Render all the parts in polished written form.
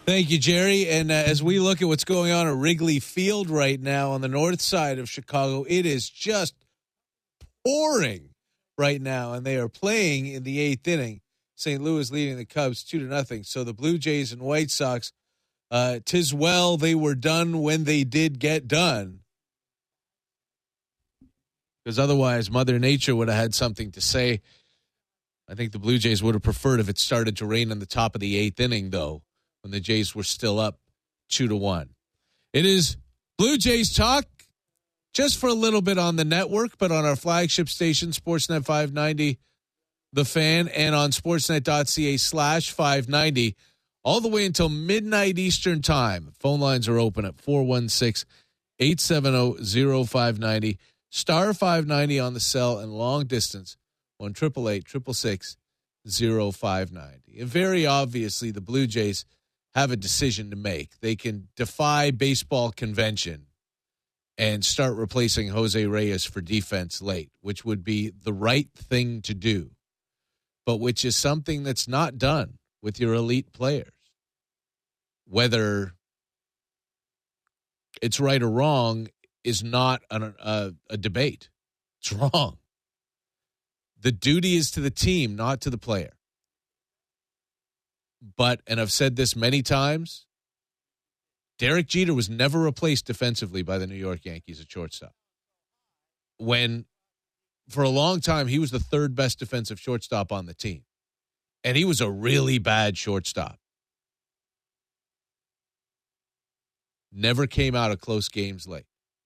Thank you, Jerry. And as we look at what's going on at Wrigley Field right now on the north side of Chicago, it is just pouring right now, and they are playing in the eighth inning. St. Louis leading the Cubs 2-0. So the Blue Jays and White Sox, 'tis well they were done when they did get done. Because otherwise, Mother Nature would have had something to say. I think the Blue Jays would have preferred if it started to rain in the top of the eighth inning, though, when the Jays were still up 2-1. It is Blue Jays talk just for a little bit on the network, but on our flagship station, Sportsnet 590, The Fan, and on sportsnet.ca/590, all the way until midnight Eastern time. Phone lines are open at 416-870-0590, star 590 on the cell, and long distance, 1-888-666-0590. And very obviously, the Blue Jays have a decision to make. They can defy baseball convention and start replacing Jose Reyes for defense late, which would be the right thing to do, but which is something that's not done with your elite players. Whether it's right or wrong is not a debate. It's wrong. The duty is to the team, not to the player. But, and I've said this many times, Derek Jeter was never replaced defensively by the New York Yankees at shortstop. When, for a long time, he was the third best defensive shortstop on the team. And he was a really bad shortstop. Never came out of close games late.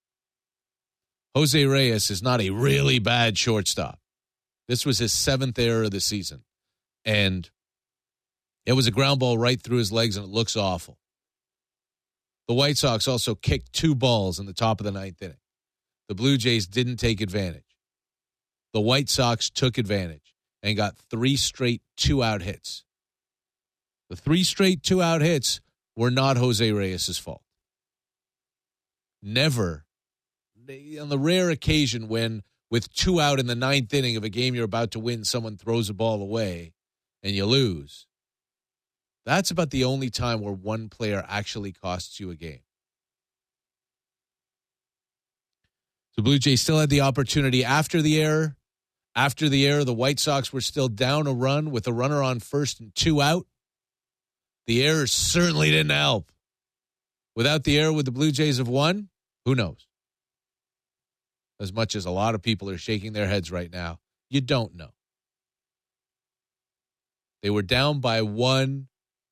Jose Reyes is not a really bad shortstop. This was his 7th error of the season. And it was a ground ball right through his legs, and it looks awful. The White Sox also kicked 2 balls in the top of the 9th inning. The Blue Jays didn't take advantage. The White Sox took advantage and got 3 straight 2-out hits. The 3 straight 2-out hits were not Jose Reyes' fault. Never, on the rare occasion when, with 2 out in the 9th inning of a game you're about to win, someone throws a ball away and you lose. That's about the only time where one player actually costs you a game. The Blue Jays still had the opportunity after the error. After the error, the White Sox were still down a run with a runner on first and 2 out. The error certainly didn't help. Without the error, would the Blue Jays have won? Who knows? As much as a lot of people are shaking their heads right now, you don't know. They were down by 1.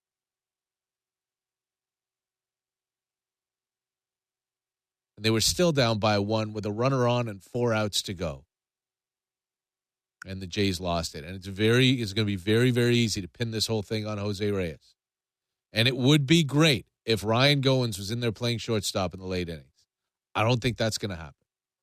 And they were still down by 1 with a runner on and 4 outs to go. And the Jays lost it. And it's going to be very, very easy to pin this whole thing on Jose Reyes. And it would be great if Ryan Goins was in there playing shortstop in the late innings. I don't think that's going to happen.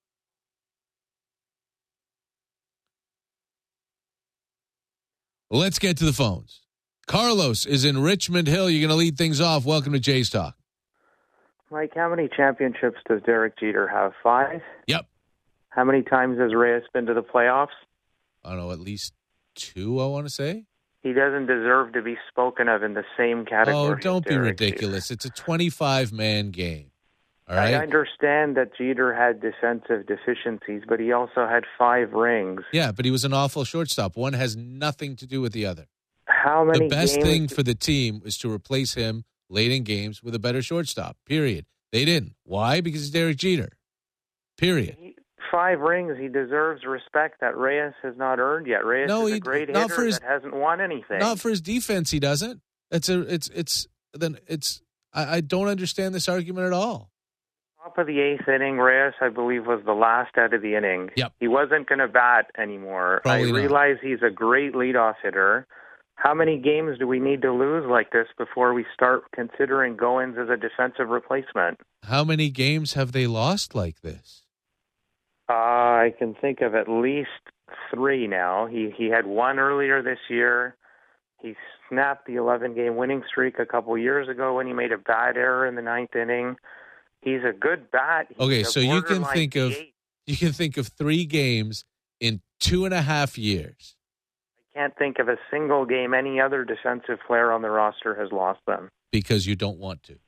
Let's get to the phones. Carlos is in Richmond Hill. You're going to lead things off. Welcome to Jays Talk. Mike, how many championships does Derek Jeter have? 5? Yep. How many times has Reyes been to the playoffs? I don't know, at least 2, I want to say. He doesn't deserve to be spoken of in the same category. Oh, don't be Derek ridiculous. Jeter. It's a 25-man game. All right? I understand that Jeter had defensive deficiencies, but he also had 5 rings. Yeah, but he was an awful shortstop. One has nothing to do with the other. How many The best games thing for the team is to replace him late in games with a better shortstop, period. They didn't. Why? Because it's Derek Jeter, period. 5 rings, he deserves respect that Reyes has not earned yet. Reyes is a great hitter that hasn't won anything. Not for his defense, he doesn't. I don't understand this argument at all. Top of the 8th inning, Reyes, I believe, was the last out of the inning. Yep. He wasn't going to bat anymore. Probably I realize he's a great leadoff hitter. How many games do we need to lose like this before we start considering Goins as a defensive replacement? How many games have they lost like this? I can think of at least 3 now. He had 1 earlier this year. He snapped the 11-game winning streak a couple years ago when he made a bad error in the 9th inning. He's a good bat. Okay, so you can think of 3 games in 2.5 years. Can't think of a single game any other defensive player on the roster has lost them. Because you don't want to.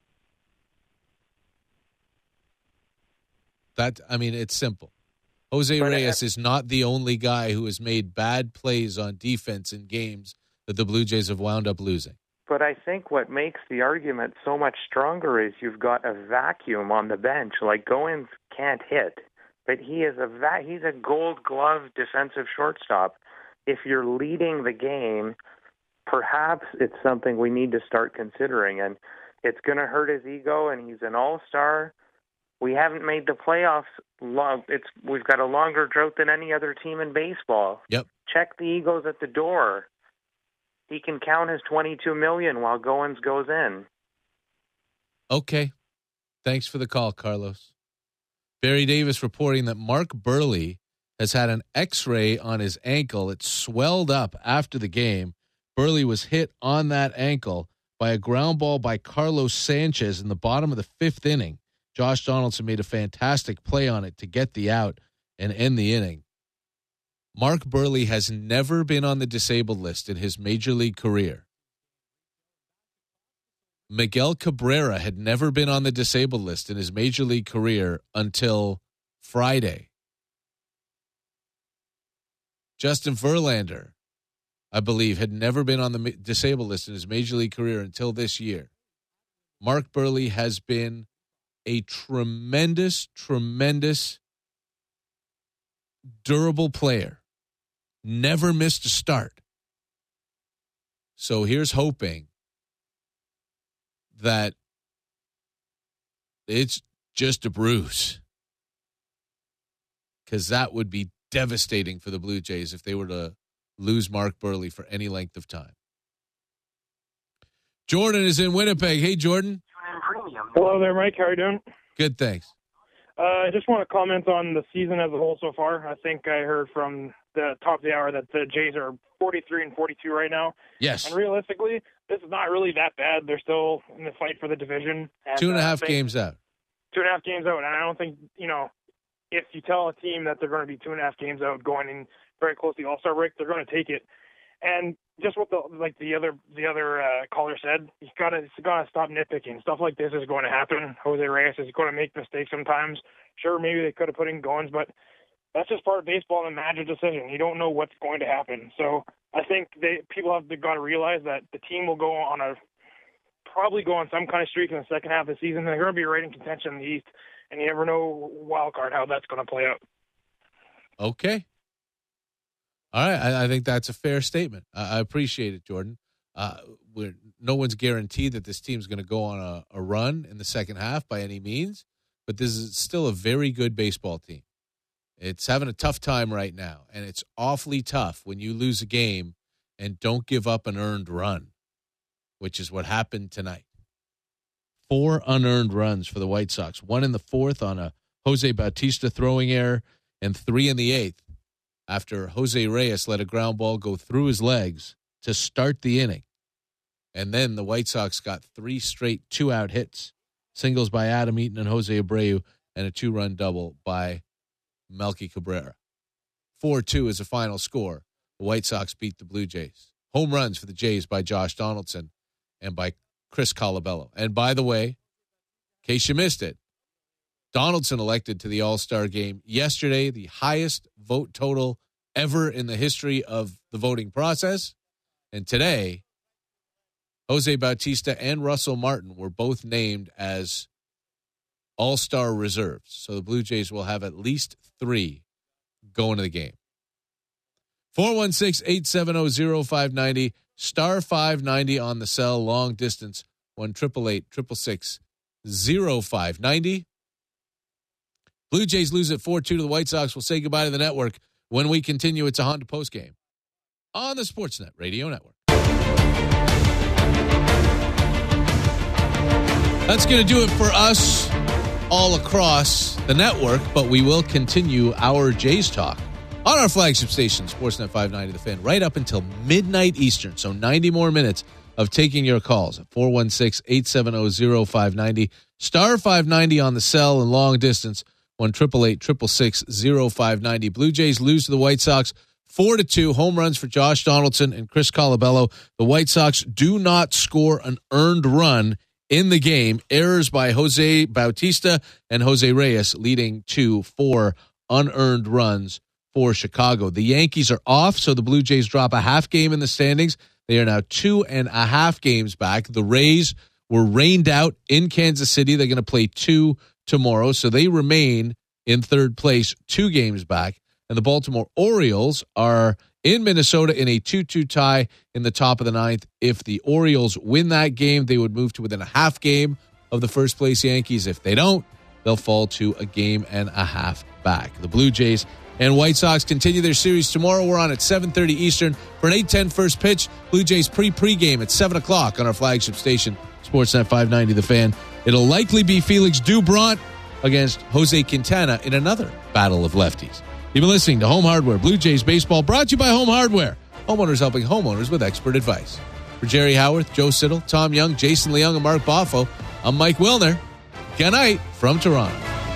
It's simple. Jose Reyes is not the only guy who has made bad plays on defense in games that the Blue Jays have wound up losing. But I think what makes the argument so much stronger is you've got a vacuum on the bench. Like, Goins can't hit, but he's a Gold Glove defensive shortstop. If you're leading the game, perhaps it's something we need to start considering. And it's going to hurt his ego, and he's an all-star. We haven't made the playoffs long. We've got a longer drought than any other team in baseball. Yep. Check the egos at the door. He can count his $22 million while Goins goes in. Okay. Thanks for the call, Carlos. Barry Davis reporting that Mark Buehrle has had an X-ray on his ankle. It swelled up after the game. Buehrle was hit on that ankle by a ground ball by Carlos Sanchez in the bottom of the fifth inning. Josh Donaldson made a fantastic play on it to get the out and end the inning. Mark Buehrle has never been on the disabled list in his major league career. Miguel Cabrera had never been on the disabled list in his major league career until Friday. Justin Verlander, I believe, had never been on the disabled list in his major league career until this year. Mark Buehrle has been a tremendous, tremendous, durable player. Never missed a start. So here's hoping that it's just a bruise, because that would be devastating for the Blue Jays if they were to lose Mark Buehrle for any length of time. Jordan is in Winnipeg. Hey, Jordan. Hello there, Mike. How are you doing? Good, thanks. I just want to comment on the season as a whole so far. I think I heard from the top of the hour that the Jays are 43-42 right now. Yes. And realistically, this is not really that bad. They're still in the fight for the division. And, 2.5 games out. 2.5 games out. And I don't think, if you tell a team that they're going to be 2.5 games out going in very close to the All-Star break, they're going to take it. And just what the other caller said, you gotta stop nitpicking. Stuff like this is going to happen. Jose Reyes is going to make mistakes sometimes. Sure, maybe they could have put in Goins, but that's just part of baseball and a magic decision. You don't know what's going to happen. So I think people have got to realize that the team will probably go on some kind of streak in the second half of the season. They're going to be right in contention in the East, and you never know wild card how that's going to play out. Okay. All right, I think that's a fair statement. I appreciate it, Jordan. No one's guaranteed that this team's going to go on a run in the second half by any means, but this is still a very good baseball team. It's having a tough time right now, and it's awfully tough when you lose a game and don't give up an earned run, which is what happened tonight. 4 unearned runs for the White Sox, 1 in the 4th on a Jose Bautista throwing error, and 3 in the 8th. After Jose Reyes let a ground ball go through his legs to start the inning. And then the White Sox got 3 straight 2-out hits, singles by Adam Eaton and Jose Abreu, and a 2-run double by Melky Cabrera. 4-2 is the final score. The White Sox beat the Blue Jays. Home runs for the Jays by Josh Donaldson and by Chris Colabello. And by the way, in case you missed it, Donaldson elected to the All-Star game yesterday, the highest vote total ever in the history of the voting process. And today, Jose Bautista and Russell Martin were both named as All-Star reserves. So the Blue Jays will have at least 3 going to the game. 416-870-0590, star 590 on the cell, long distance, 1-888-666-0590. Blue Jays lose at 4-2 to the White Sox. We'll say goodbye to the network. When we continue, it's a Honda postgame on the Sportsnet Radio Network. That's going to do it for us all across the network, but we will continue our Jays talk on our flagship station, Sportsnet 590 The Fan, right up until midnight Eastern. So 90 more minutes of taking your calls at 416-870-0590, star 590 on the cell and long distance, 1-888-666-0590. Blue Jays lose to the White Sox 4-2, home runs for Josh Donaldson and Chris Colabello. The White Sox do not score an earned run in the game. Errors by Jose Bautista and Jose Reyes leading to 4 unearned runs for Chicago. The Yankees are off, so the Blue Jays drop a half game in the standings. They are now 2.5 games back. The Rays were rained out in Kansas City. They're going to play 2 tomorrow, so they remain in third place, 2 games back. And the Baltimore Orioles are in Minnesota in a 2-2 tie in the top of the 9th. If the Orioles win that game, they would move to within a half game of the first place Yankees. If they don't, they'll fall to a game and a half back. The Blue Jays and White Sox continue their series tomorrow. We're on at 7:30 Eastern for an 8:10 first pitch. Blue Jays pre-game at 7 o'clock on our flagship station, Sportsnet 590 The Fan. It'll likely be Felix Doubront against Jose Quintana in another battle of lefties. You've been listening to Home Hardware Blue Jays Baseball, brought to you by Home Hardware. Homeowners helping homeowners with expert advice. For Jerry Howarth, Joe Siddall, Tom Young, Jason Leung, and Mark Boffo, I'm Mike Wilner. Good night from Toronto.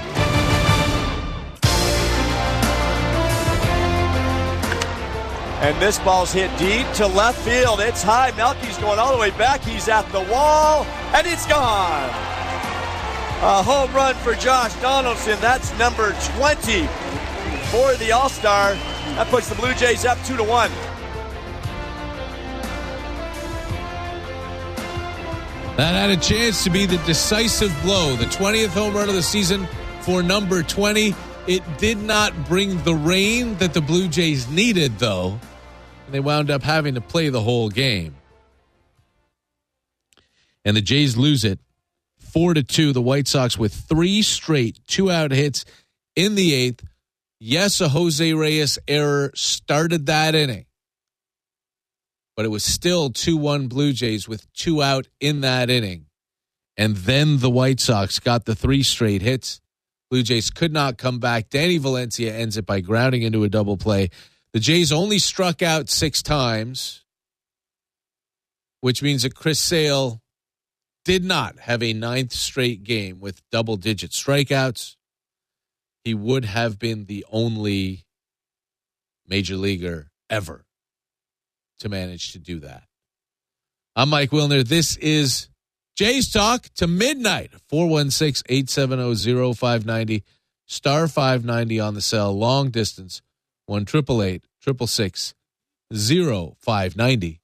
And this ball's hit deep to left field. It's high. Melky's going all the way back. He's at the wall, and it's gone. A home run for Josh Donaldson. That's number 20 for the All-Star. That puts the Blue Jays up 2-1. That had a chance to be the decisive blow, the 20th home run of the season for number 20. It did not bring the rain that the Blue Jays needed, though. And they wound up having to play the whole game. And the Jays lose it 4-2. The White Sox with 3 straight 2-out hits in the 8th. Yes, a Jose Reyes error started that inning. But it was still 2-1 Blue Jays with 2 out in that inning. And then the White Sox got the 3 straight hits. Blue Jays could not come back. Danny Valencia ends it by grounding into a double play. The Jays only struck out 6 times, which means that Chris Sale did not have a 9th straight game with double-digit strikeouts. He would have been the only major leaguer ever to manage to do that. I'm Mike Wilner. This is Jays Talk to midnight. 416-870-0590. Star 590 on the cell. Long distance. 1-888-666-0590.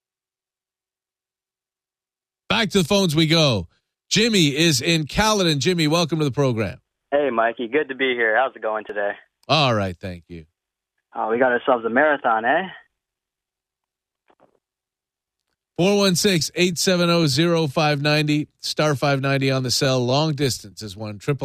Back to the phones we go. Jimmy is in Caledon. Jimmy, welcome to the program. Hey, Mikey. Good to be here. How's it going today? All right, thank you. We got ourselves a marathon, eh? 416-870-0590. Star 590 on the cell. Long distance is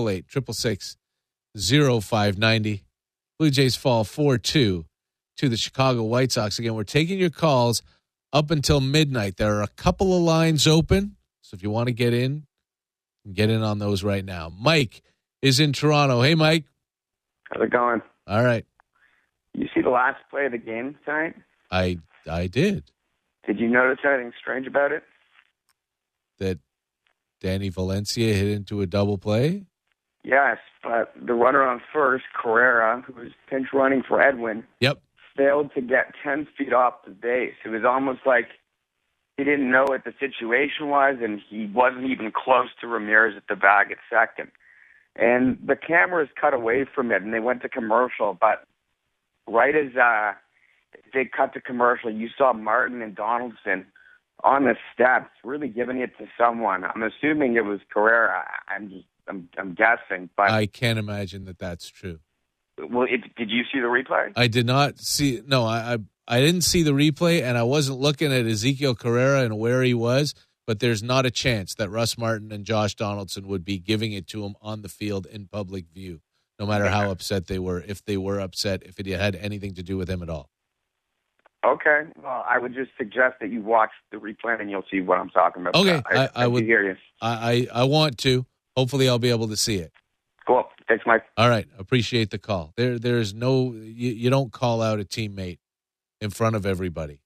1-888-666-0590. Blue Jays fall 4-2 to the Chicago White Sox. Again, we're taking your calls up until midnight. There are a couple of lines open, so if you want to get in on those right now. Mike is in Toronto. Hey, Mike. How's it going? All right. You see the last play of the game tonight? I did. Did you notice anything strange about it? That Danny Valencia hit into a double play? Yes, but the runner on first, Carrera, who was pinch running for Edwin, failed to get 10 feet off the base. It was almost like he didn't know what the situation was, and he wasn't even close to Ramirez at the bag at second. And the cameras cut away from it, and they went to commercial. But right as they cut to commercial, you saw Martin and Donaldson on the steps, really giving it to someone. I'm assuming it was Carrera. I'm guessing, but I can't imagine that that's true. Well, did you see the replay? I did not see. No, I didn't see the replay, and I wasn't looking at Ezekiel Carrera and where he was. But there's not a chance that Russ Martin and Josh Donaldson would be giving it to him on the field in public view, no matter how upset they were, if they were upset, if it had anything to do with him at all. Okay. Well, I would just suggest that you watch the replay and you'll see what I'm talking about. Okay. I would hear you. I want to. Hopefully I'll be able to see it. Cool. Thanks, Mike. All right. Appreciate the call. There's no, you don't call out a teammate in front of everybody.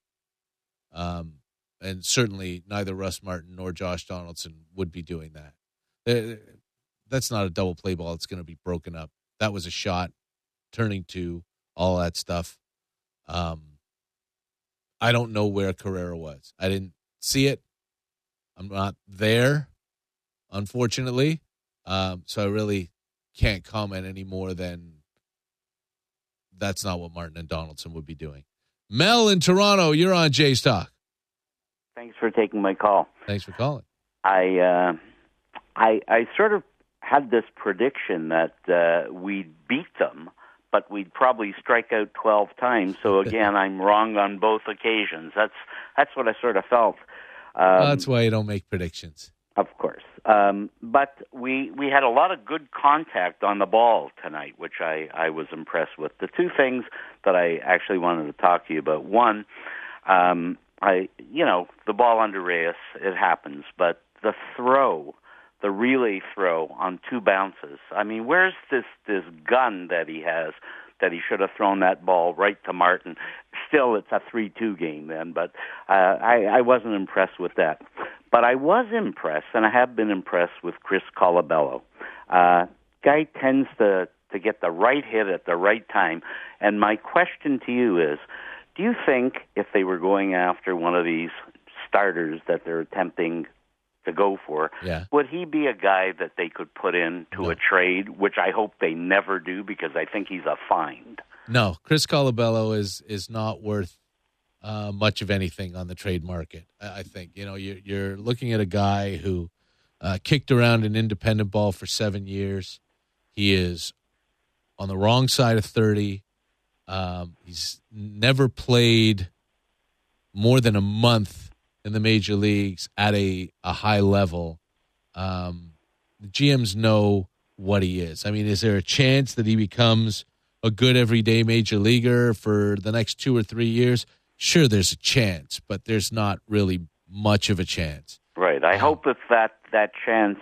And certainly neither Russ Martin nor Josh Donaldson would be doing that. That's not a double play ball. It's going to be broken up. That was a shot, turning to all that stuff. I don't know where Carrera was. I didn't see it. I'm not there, unfortunately. So I really can't comment any more than that's not what Martin and Donaldson would be doing. Mel in Toronto, you're on Jay's Talk. Thanks for taking my call. Thanks for calling. I sort of had this prediction that we'd beat them, but we'd probably strike out 12 times. So again, I'm wrong on both occasions. That's what I sort of felt. That's why you don't make predictions. Of course. But we had a lot of good contact on the ball tonight, which I was impressed with. The two things that I actually wanted to talk to you about. One, the ball under Reyes, it happens, but the relay throw on two bounces. I mean, where's this gun that he has that he should have thrown that ball right to Martin? Still, it's a 3-2 game then, but I wasn't impressed with that. But I was impressed, and I have been impressed with Chris Colabello. Guy tends to get the right hit at the right time. And my question to you is, do you think if they were going after one of these starters that they're attempting to go for, would he be a guy that they could put into a trade, which I hope they never do because I think he's a find? No, Chris Colabello is not worth much of anything on the trade market. I think you're looking at a guy who kicked around an independent ball for 7 years. He is on the wrong side of 30. He's never played more than a month in the major leagues at a high level. The GMs know what he is. I mean, is there a chance that he becomes a good everyday major leaguer for the next 2 or 3 years? Sure, there's a chance, but there's not really much of a chance. Right. I hope if that chance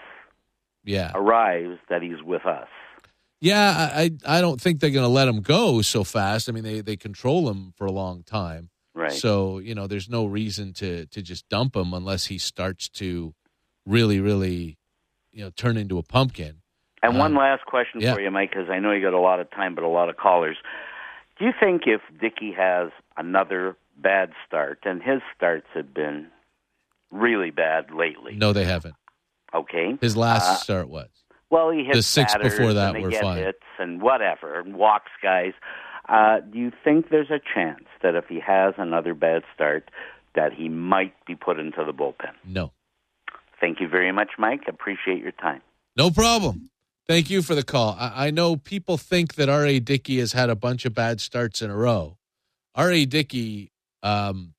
arrives, that he's with us. Yeah, I don't think they're going to let him go so fast. I mean, they control him for a long time. Right. So, there's no reason to just dump him unless he starts to really, really, turn into a pumpkin. And one last question for you, Mike, because I know you got a lot of time, but a lot of callers. Do you think if Dickey has another bad start, and his starts have been really bad lately? No, they haven't. Okay. His last start was? Well, he hit the 6 before that and were fine. Hits and whatever, and walks guys. Do you think there's a chance that if he has another bad start, that he might be put into the bullpen? No. Thank you very much, Mike. Appreciate your time. No problem. Thank you for the call. I know people think that R.A. Dickey has had a bunch of bad starts in a row. R.A. Dickey, Mark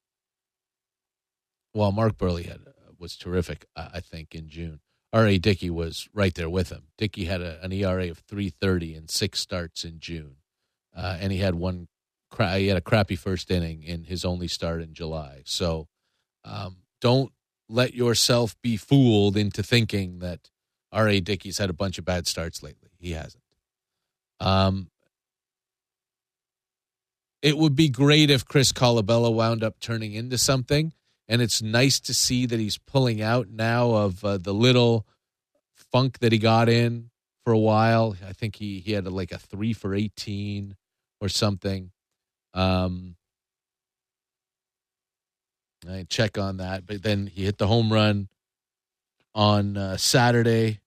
Burley was terrific, I think, in June. R.A. Dickey was right there with him. Dickey had an ERA of 3.30 in 6 starts in June. And he had he had a crappy first inning in his only start in July. So don't let yourself be fooled into thinking that R.A. Dickey's had a bunch of bad starts lately. He hasn't. It would be great if Chris Colabello wound up turning into something, and it's nice to see that he's pulling out now of the little funk that he got in for a while. I think he had like a 3 for 18 or something. I check on that, but then he hit the home run on Saturday.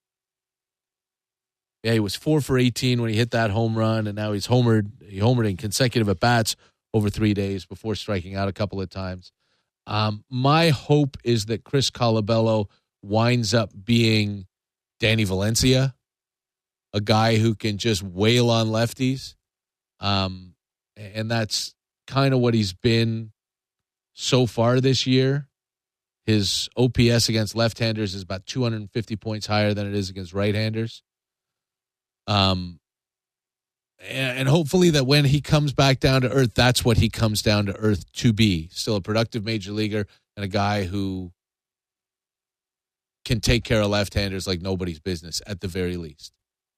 Yeah, he was 4 for 18 when he hit that home run, and now he's homered. He homered in consecutive at-bats over 3 days before striking out a couple of times. My hope is that Chris Colabello winds up being Danny Valencia, a guy who can just wail on lefties. And that's kind of what he's been so far this year. His OPS against left-handers is about 250 points higher than it is against right-handers. And hopefully that when he comes back down to earth, that's what he comes down to earth to be. Still a productive major leaguer and a guy who can take care of left-handers like nobody's business at the very least.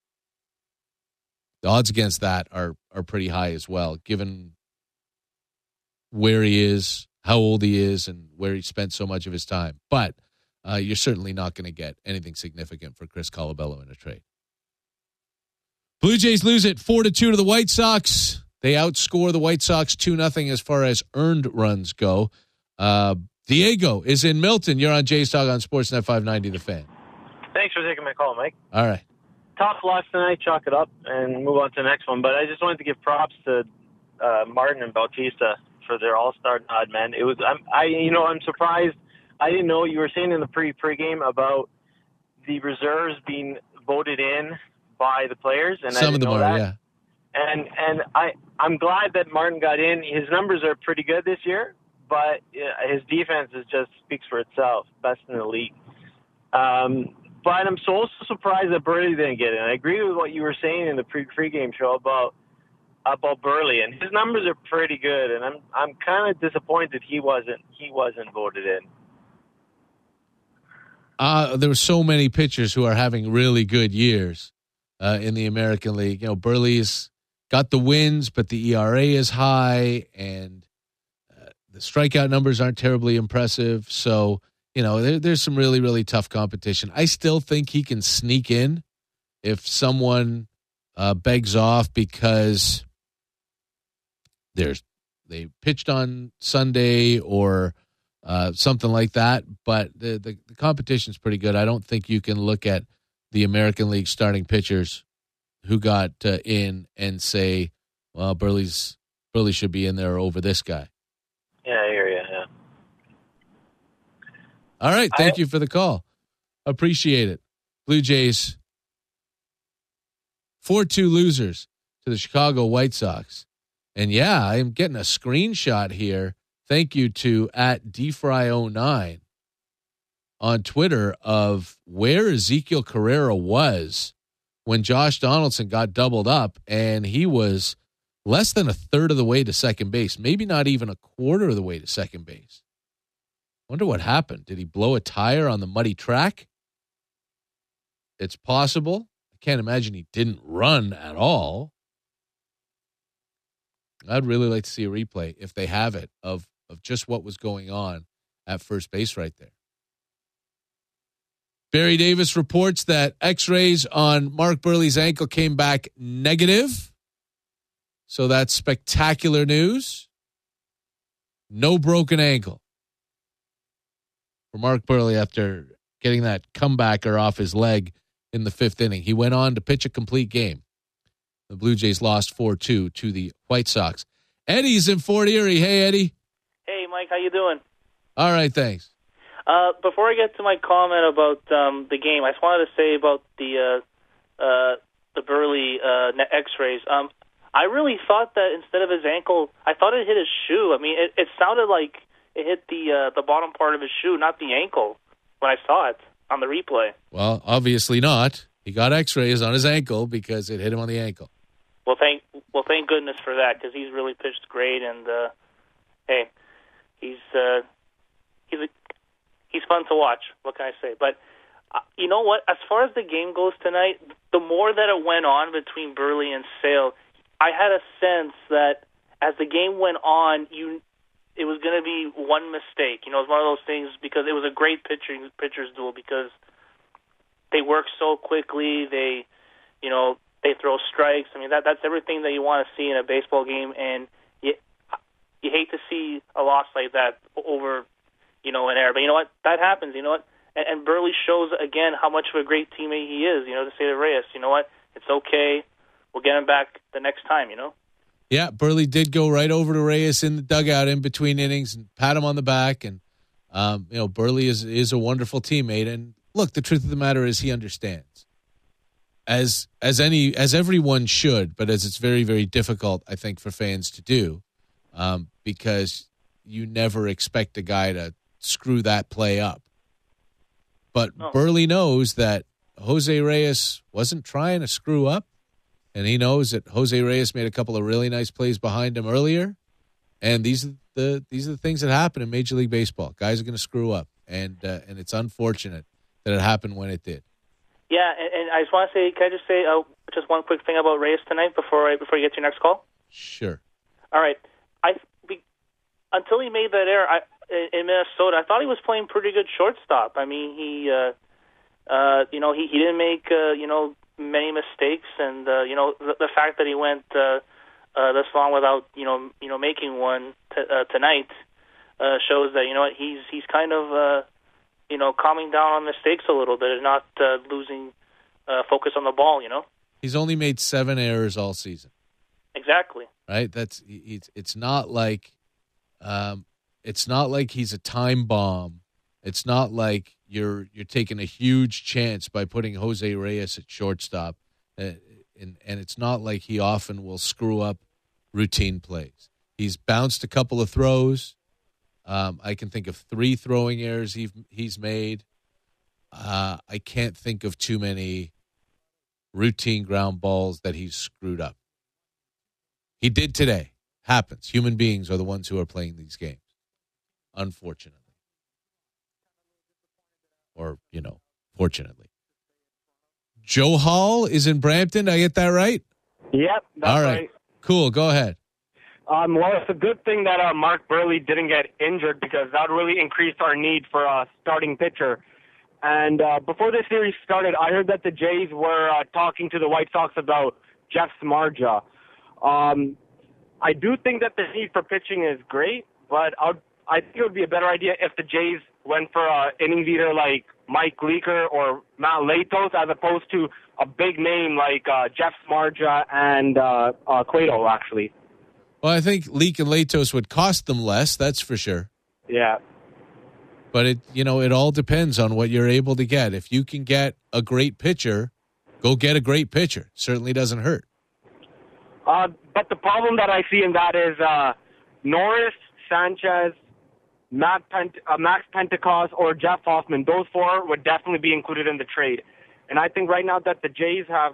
The odds against that are pretty high as well, given where he is, how old he is, and where he spent so much of his time. But you're certainly not going to get anything significant for Chris Colabello in a trade. Blue Jays lose it 4-2 to the White Sox. They outscore the White Sox 2-0 as far as earned runs go. Diego is in Milton. You're on Jays Talk on Sportsnet 590, The Fan. Thanks for taking my call, Mike. All right. Tough loss tonight. Chalk it up and move on to the next one. But I just wanted to give props to Martin and Bautista for their all-star nod, man. It was I'm surprised. I didn't know what you were saying in the pregame about the reserves being voted in by the players, and some I didn't of them know are, that. yeah. And I'm glad that Martin got in. His numbers are pretty good this year, but his defense just speaks for itself. Best in the league. But I'm so surprised that Burley didn't get in. I agree with what you were saying in the pregame show about Burley, and his numbers are pretty good. And I'm kind of disappointed he wasn't voted in. There were so many pitchers who are having really good years in the American League. You know, Burley's got the wins, but the ERA is high, and the strikeout numbers aren't terribly impressive. So, you know, there's some really, really tough competition. I still think he can sneak in if someone begs off because they pitched on Sunday or something like that. But the competition's pretty good. I don't think you can look at the American League starting pitchers who got in and say, well, Burley should be in there over this guy. Yeah, I hear you, yeah. All right, thank you for the call. Appreciate it. Blue Jays, 4-2 losers to the Chicago White Sox. And, yeah, I'm getting a screenshot here. Thank you to @DFry09 on Twitter of where Ezekiel Carrera was when Josh Donaldson got doubled up, and he was less than a third of the way to second base, maybe not even a quarter of the way to second base. Wonder what happened. Did he blow a tire on the muddy track? It's possible. I can't imagine he didn't run at all. I'd really like to see a replay, if they have it, of just what was going on at first base right there. Barry Davis reports that X-rays on Mark Burley's ankle came back negative. So that's spectacular news. No broken ankle for Mark Burley after getting that comebacker off his leg in the fifth inning. He went on to pitch a complete game. The Blue Jays lost 4-2 to the White Sox. Eddie's in Fort Erie. Hey, Eddie. Hey, Mike. How you doing? All right, thanks. Before I get to my comment about the game, I just wanted to say about the Burley X-rays. I really thought that instead of his ankle, I thought it hit his shoe. I mean, it sounded like it hit the bottom part of his shoe, not the ankle, when I saw it on the replay. Well, obviously not. He got X-rays on his ankle because it hit him on the ankle. Well, thank goodness for that, because he's really pitched great, and hey, he's fun to watch. What can I say? But you know what? As far as the game goes tonight, the more that it went on between Burley and Sale, I had a sense that as the game went on, it was going to be one mistake. You know, it was one of those things because it was a great pitcher's duel because they work so quickly. They throw strikes. I mean, that's everything that you want to see in a baseball game, and you hate to see a loss like that over, an error. But you know what? That happens. You know what? And Burley shows again how much of a great teammate he is. To say to Reyes, you know what? It's okay. We'll get him back the next time. Yeah, Burley did go right over to Reyes in the dugout in between innings and pat him on the back. And Burley is a wonderful teammate. And look, the truth of the matter is he understands, as everyone should, but as it's very, very difficult, I think, for fans to do, because you never expect a guy to screw that play up. But Burley knows that Jose Reyes wasn't trying to screw up, and he knows that Jose Reyes made a couple of really nice plays behind him earlier, and these are the things that happen in Major League Baseball. Guys are going to screw up, and it's unfortunate that it happened when it did. Yeah, and I just want to say, can I just say just one quick thing about Reyes tonight before you get to your next call? Sure. All right. Until he made that error in Minnesota, I thought he was playing pretty good shortstop. I mean, he didn't make many mistakes, and the fact that he went this long without making one tonight shows that what he's kind of calming down on mistakes a little bit and not losing focus on the ball. He's only made 7 errors all season. Exactly. Right. It's not like he's a time bomb. It's not like you're taking a huge chance by putting Jose Reyes at shortstop, and it's not like he often will screw up routine plays. He's bounced a couple of throws. I can think of 3 throwing errors he's made. I can't think of too many routine ground balls that he's screwed up. He did today. Happens. Human beings are the ones who are playing these games, unfortunately. Or, fortunately. Joe Hall is in Brampton. Did I get that right? Yep, that's all right. Cool. Go ahead. Well, it's a good thing that Mark Buehrle didn't get injured because that would really increase our need for a starting pitcher. And before this series started, I heard that the Jays were talking to the White Sox about Jeff Samardzija. I do think that the need for pitching is great, but I think it would be a better idea if the Jays went for an innings eater like Mike Leaker or Matt Latos as opposed to a big name like Jeff Samardzija and Cueto, actually. Well, I think Leak and Latos would cost them less, that's for sure. Yeah. But it all depends on what you're able to get. If you can get a great pitcher, go get a great pitcher. Certainly doesn't hurt. But the problem that I see in that is Norris, Sanchez, Max Pentecost, or Jeff Hoffman. Those 4 would definitely be included in the trade. And I think right now that the Jays have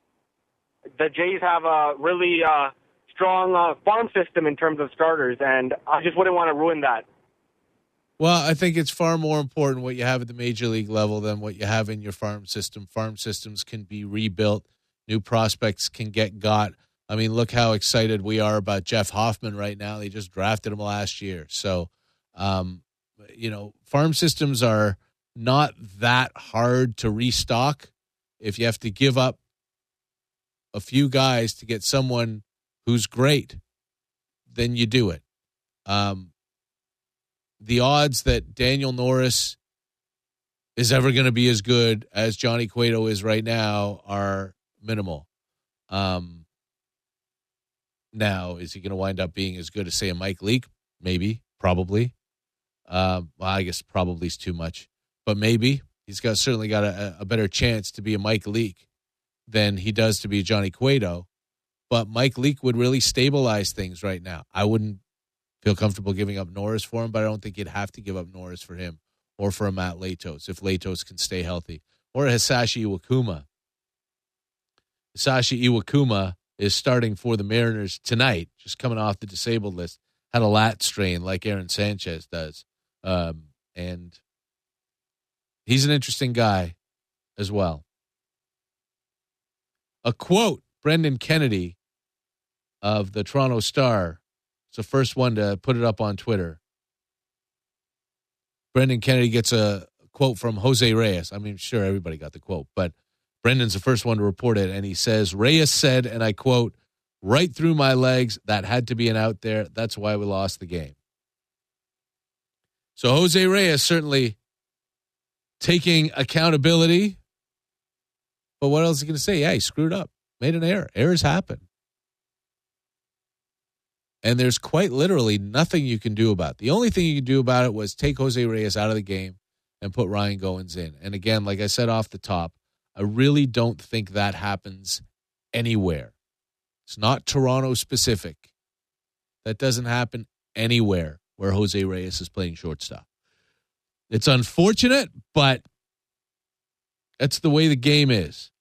a really strong farm system in terms of starters, and I just wouldn't want to ruin that. Well, I think it's far more important what you have at the major league level than what you have in your farm system. Farm systems can be rebuilt. New prospects can get got. I mean, look how excited we are about Jeff Hoffman right now. They just drafted him last year. So, farm systems are not that hard to restock. If you have to give up a few guys to get someone who's great, then you do it. The odds that Daniel Norris is ever going to be as good as Johnny Cueto is right now are minimal. Now, is he going to wind up being as good as, say, a Mike Leake? Maybe, probably. Well, I guess probably is too much. But maybe. He's certainly got a better chance to be a Mike Leake than he does to be a Johnny Cueto. But Mike Leake would really stabilize things right now. I wouldn't feel comfortable giving up Norris for him, but I don't think you'd have to give up Norris for him or for a Matt Latos if Latos can stay healthy. Or Hisashi Iwakuma. Hisashi Iwakuma is starting for the Mariners tonight, just coming off the disabled list. Had a lat strain like Aaron Sanchez does. And he's an interesting guy as well. A quote, Brendan Kennedy of the Toronto Star. It's the first one to put it up on Twitter. Brendan Kennedy gets a quote from Jose Reyes. I mean, sure, everybody got the quote, but Brendan's the first one to report it, and he says, Reyes said, and I quote, "Right through my legs, that had to be an out there. That's why we lost the game." So Jose Reyes certainly taking accountability. But what else is he going to say? Yeah, he screwed up, made an error. Errors happen. And there's quite literally nothing you can do about it. The only thing you can do about it was take Jose Reyes out of the game and put Ryan Goins in. And again, like I said off the top, I really don't think that happens anywhere. It's not Toronto specific. That doesn't happen anywhere where Jose Reyes is playing shortstop. It's unfortunate, but that's the way the game is.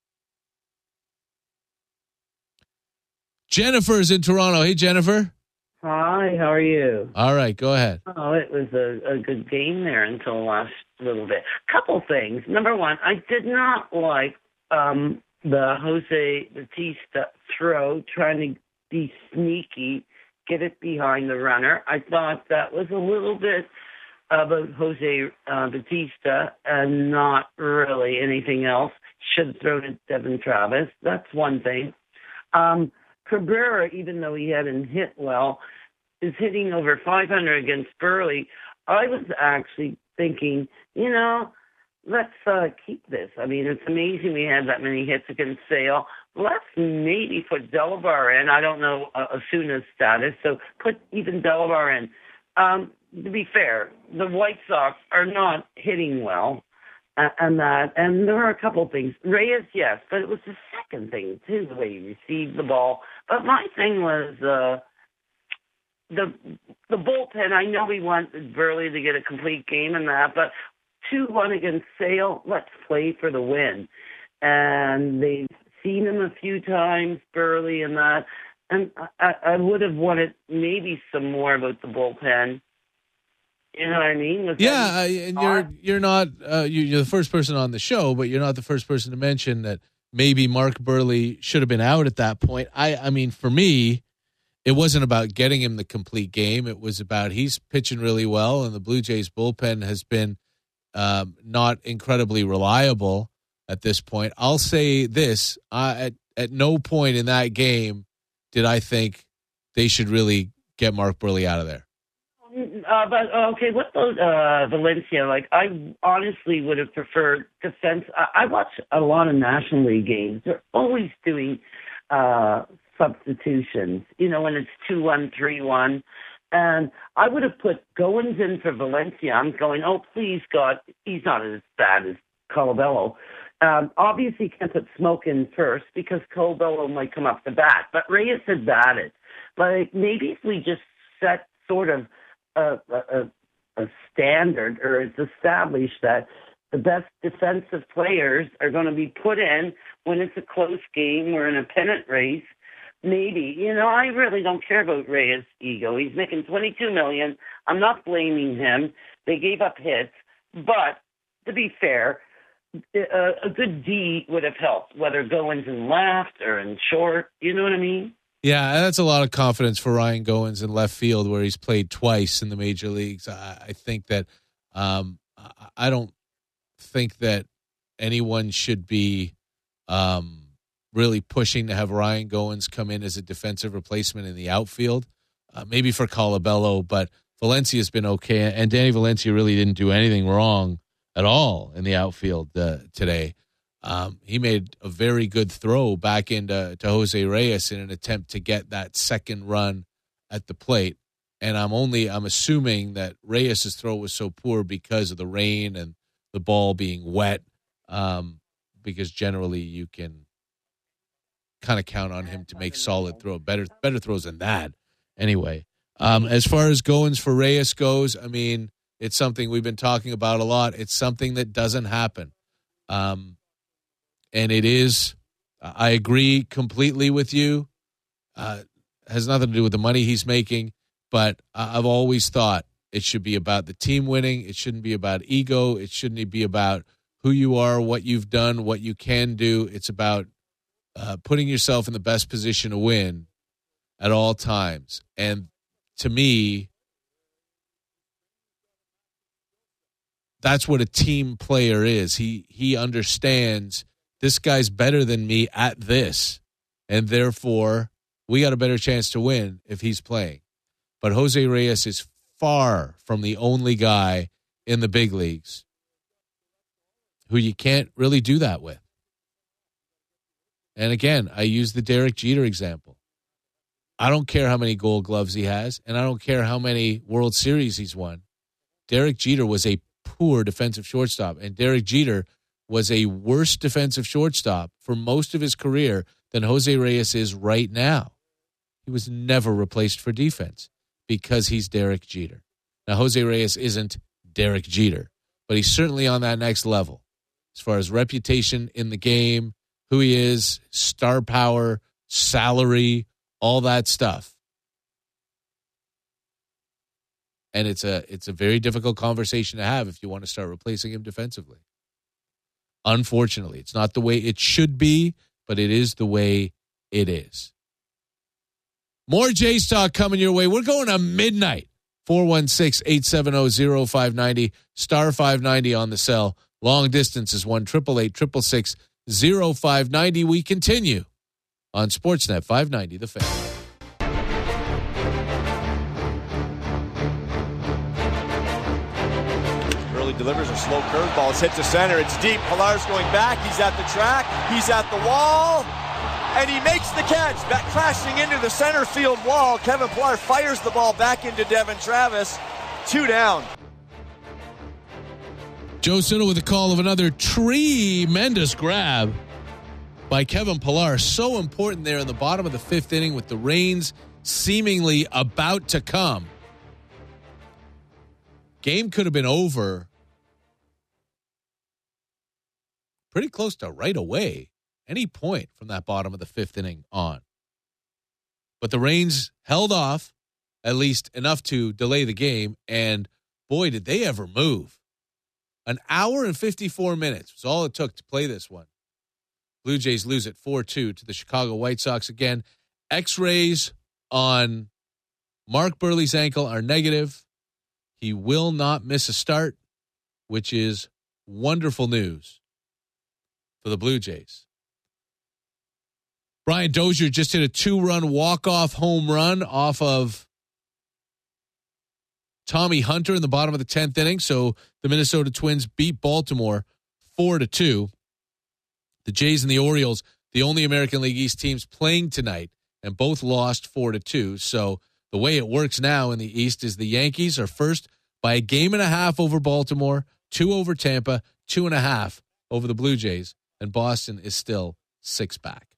Jennifer's in Toronto. Hey, Jennifer. Hi, how are you? All right, go ahead. Oh, it was a good game there until the last little bit. Couple things. Number one, I did not like the Jose Bautista throw, trying to be sneaky, get it behind the runner. I thought that was a little bit about Jose Bautista and not really anything else. Should have thrown it to Devin Travis. That's one thing. Cabrera, even though he hadn't hit well, is hitting over 500 against Burley. I was actually thinking, let's keep this. I mean, it's amazing we had that many hits against Sale. Let's maybe put Delabar in. I don't know Osuna's status, so put even Delabar in. To be fair, the White Sox are not hitting well, and there are a couple of things. Reyes, yes, but it was the second thing, too, the way he received the ball. But my thing was the bullpen. I know we wanted Burley to get a complete game in that, but 2-1 against Sale, let's play for the win. And they've seen him a few times, Burley and that, and I would have wanted maybe some more about the bullpen. You know what I mean? And you're not you're the first person on the show, but you're not the first person to mention that maybe Mark Burley should have been out at that point. I mean, for me, it wasn't about getting him the complete game. It was about he's pitching really well, and the Blue Jays bullpen has been not incredibly reliable at this point. I'll say this: at no point in that game did I think they should really get Mark Burley out of there. But okay, what about Valencia? Like, I honestly would have preferred defense. I watch a lot of National League games. They're always doing substitutions, when it's 2-1, 3-1. And I would have put Goins in for Valencia. I'm going, oh, please, God, he's not as bad as Colabello. Obviously, can't put Smoke in first because Colabello might come up the bat. But Reyes had batted. Like, maybe if we just set sort of a standard, or it's established that the best defensive players are going to be put in when it's a close game or in a pennant race. Maybe, I really don't care about Reyes' ego. He's making $22 million. I'm not blaming him. They gave up hits, but to be fair, a good D would have helped, whether Goins in left or in short. You know what I mean? Yeah, that's a lot of confidence for Ryan Goins in left field, where he's played twice in the major leagues. I think that I don't think that anyone should be really pushing to have Ryan Goins come in as a defensive replacement in the outfield. Maybe for Colabello, but Valencia's been okay, and Danny Valencia really didn't do anything wrong at all in the outfield today. He made a very good throw back into Jose Reyes in an attempt to get that second run at the plate. And I'm assuming that Reyes' throw was so poor because of the rain and the ball being wet, because generally you can kind of count on him to make solid throw, better throws than that. Anyway, as far as Goins for Reyes goes, I mean, it's something we've been talking about a lot. It's something that doesn't happen. And it is, I agree completely with you. Has nothing to do with the money he's making, but I've always thought it should be about the team winning. It shouldn't be about ego. It shouldn't be about who you are, what you've done, what you can do. It's about putting yourself in the best position to win at all times. And to me, that's what a team player is. He understands this guy's better than me at this, and therefore we got a better chance to win if he's playing. But Jose Reyes is far from the only guy in the big leagues who you can't really do that with. And again, I use the Derek Jeter example. I don't care how many Gold Gloves he has, and I don't care how many World Series he's won. Derek Jeter was a poor defensive shortstop, and Derek Jeter was a worse defensive shortstop for most of his career than Jose Reyes is right now. He was never replaced for defense because he's Derek Jeter. Now, Jose Reyes isn't Derek Jeter, but he's certainly on that next level as far as reputation in the game, who he is, star power, salary, all that stuff. And it's a very difficult conversation to have if you want to start replacing him defensively. Unfortunately, it's not the way it should be, but it is the way it is. More Jays talk coming your way. We're going to midnight. 416-870-0590, star 590 on the cell. Long distance is 1-888-666-0590. We continue on Sportsnet 590 The Fan. Burley delivers a slow curveball. It's hit to center. It's deep. Pillar's going back. He's at the track. He's at the wall. And he makes the catch. Back crashing into the center field wall. Kevin Pillar fires the ball back into Devin Travis. 2 down. Joe Siddle with a call of another tremendous grab by Kevin Pillar. So important there in the bottom of the 5th inning with the rains seemingly about to come. Game could have been over pretty close to right away, any point from that bottom of the 5th inning on. But the rains held off, at least enough to delay the game, and boy, did they ever move. An hour and 54 minutes was all it took to play this one. Blue Jays lose it 4-2 to the Chicago White Sox again. X-rays on Mark Burley's ankle are negative. He will not miss a start, which is wonderful news for the Blue Jays. Brian Dozier just hit a 2-run walk-off home run off of Tommy Hunter in the bottom of the 10th inning. So the Minnesota Twins beat Baltimore 4-2. The Jays and the Orioles, the only American League East teams playing tonight, and both lost 4-2. So the way it works now in the East is the Yankees are first by 1.5 games over Baltimore, 2 over Tampa, 2.5 over the Blue Jays, and Boston is still 6 back.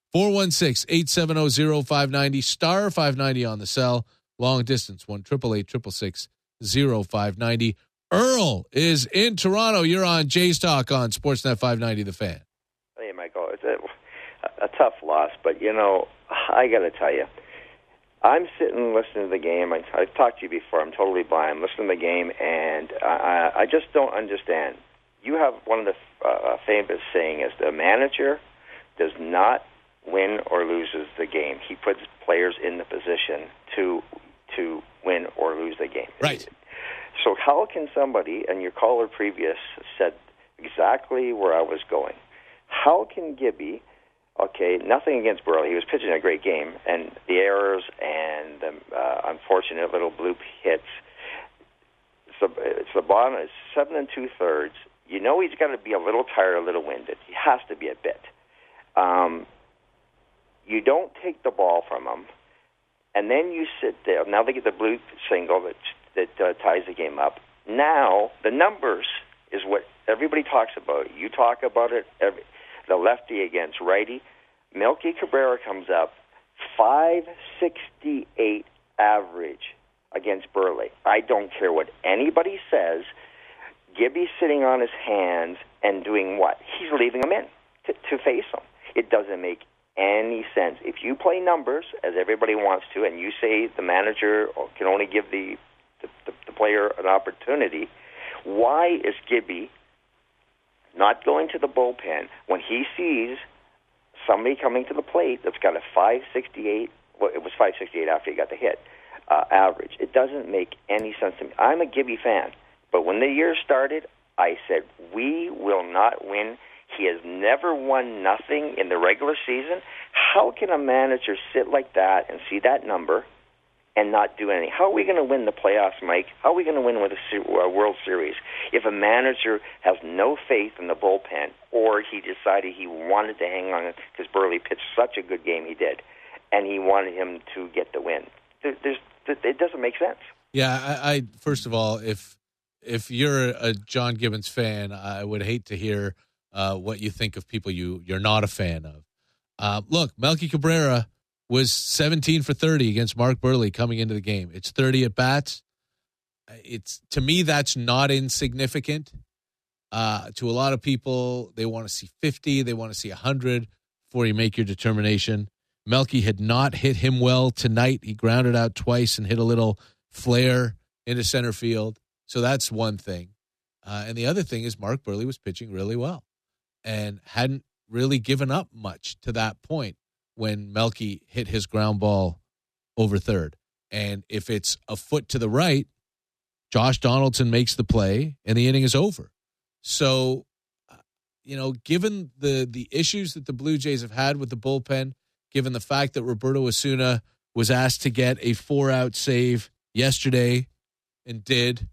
416-870-0590, star 590 on the cell. Long distance, 1-888-666-0590. Earl is in Toronto. You're on Jays Talk on Sportsnet 590 The Fan. Hey, Michael, it's a tough loss, but, you know, I got to tell you, I'm sitting listening to the game. I've talked to you before. I'm totally blind. I'm listening to the game, and I just don't understand. You have one of the famous saying is the manager does not win or loses the game. He puts players in the position to win or lose the game. Right. So how can somebody, and your caller previous said exactly where I was going, how can Gibby, okay, nothing against Burley, he was pitching a great game, and the errors and the unfortunate little bloop hits, it's the bottom, it's 7 2/3. You know he's got to be a little tired, a little winded. He has to be a bit. You don't take the ball from him, and then you sit there. Now they get the blue single that ties the game up. Now the numbers is what everybody talks about. You talk about it. The lefty against righty. Melky Cabrera comes up 568 average against Burley. I don't care what anybody says. Gibby's sitting on his hands and doing what? He's leaving him in to face him. It doesn't make any sense. If you play numbers, as everybody wants to, and you say the manager can only give the player an opportunity, why is Gibby not going to the bullpen when he sees somebody coming to the plate that's got a 568, well, it was 568 after he got the hit, average? It doesn't make any sense to me. I'm a Gibby fan, but when the year started, I said, we will not win. He has never won nothing in the regular season. How can a manager sit like that and see that number and not do anything? How are we going to win the playoffs, Mike? How are we going to win with a World Series if a manager has no faith in the bullpen, or he decided he wanted to hang on because Burley pitched such a good game he did, and he wanted him to get the win? It doesn't make sense. Yeah, I first of all, if you're a John Gibbons fan, I would hate to hear what you think of people you're not a fan of. Look, Melky Cabrera was 17 for 30 against Mark Burley coming into the game. It's 30 at bats. To me, that's not insignificant. To a lot of people, they want to see 50, they want to see 100 before you make your determination. Melky had not hit him well tonight. He grounded out twice and hit a little flare into center field. So that's one thing. And the other thing is Mark Burley was pitching really well and hadn't really given up much to that point when Melky hit his ground ball over third. And if it's a foot to the right, Josh Donaldson makes the play and the inning is over. So, given the issues that the Blue Jays have had with the bullpen, given the fact that Roberto Osuna was asked to get a 4-out save yesterday and did.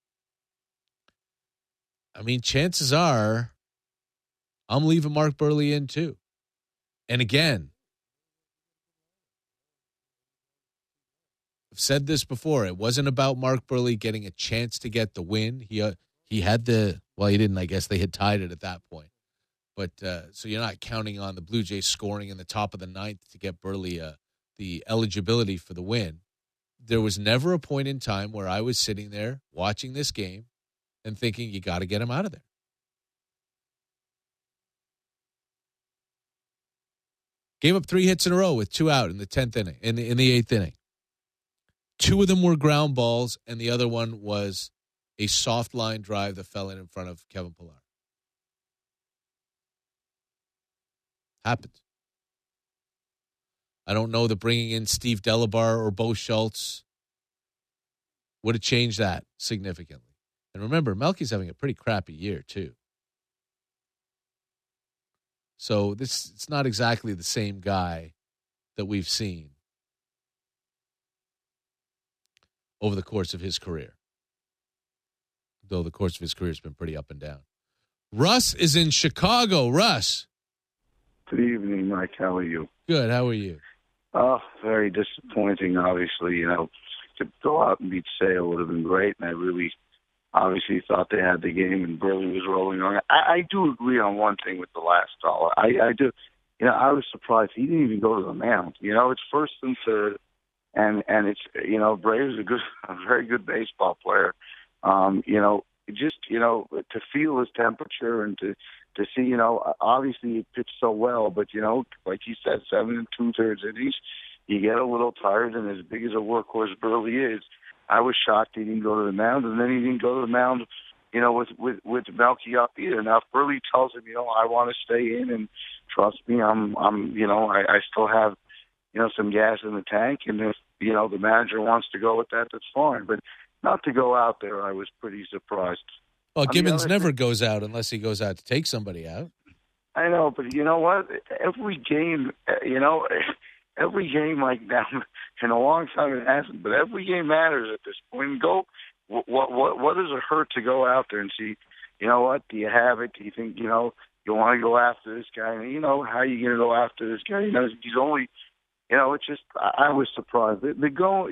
I mean, chances are I'm leaving Mark Buehrle in too. And again, I've said this before. It wasn't about Mark Buehrle getting a chance to get the win. He had he didn't. I guess they had tied it at that point. But so you're not counting on the Blue Jays scoring in the top of the ninth to get Buehrle the eligibility for the win. There was never a point in time where I was sitting there watching this game and thinking you got to get him out of there. Gave up 3 hits in a row with 2 out in the 10th inning, in the 8th inning. 2 of them were ground balls, and the other one was a soft line drive that fell in front of Kevin Pillar. Happened. I don't know that bringing in Steve Delabar or Bo Schultz would have changed that significantly. And remember, Melky's having a pretty crappy year, too. So it's not exactly the same guy that we've seen over the course of his career. Though the course of his career has been pretty up and down. Russ is in Chicago. Russ. Good evening, Mike. How are you? Good. How are you? Oh, very disappointing, obviously. To go out and beat Sale would have been great, and I really obviously thought they had the game and Buehrle was rolling on. I do agree on one thing with the last dollar. I do. I was surprised he didn't even go to the mound. It's first and third, and it's Braves a very good baseball player. To feel his temperature and to see, obviously he pitched so well, but like you said, 7 2/3 innings, you get a little tired, and as big as a workhorse Buehrle is, I was shocked he didn't go to the mound, and then he didn't go to the mound, with Melky up either. Now, if Buehrle tells him, I want to stay in, and trust me, I still have, some gas in the tank, and if, the manager wants to go with that, that's fine. But not to go out there, I was pretty surprised. Well, Gibbons never goes out unless he goes out to take somebody out. I know, but you know what? Every game, every game like that, in a long time it hasn't, but every game matters at this point. What does it hurt to go out there and see, what, do you have it? Do you think, you want to go after this guy? And, how are you going to go after this guy? He's only, it's just, I was surprised. They go,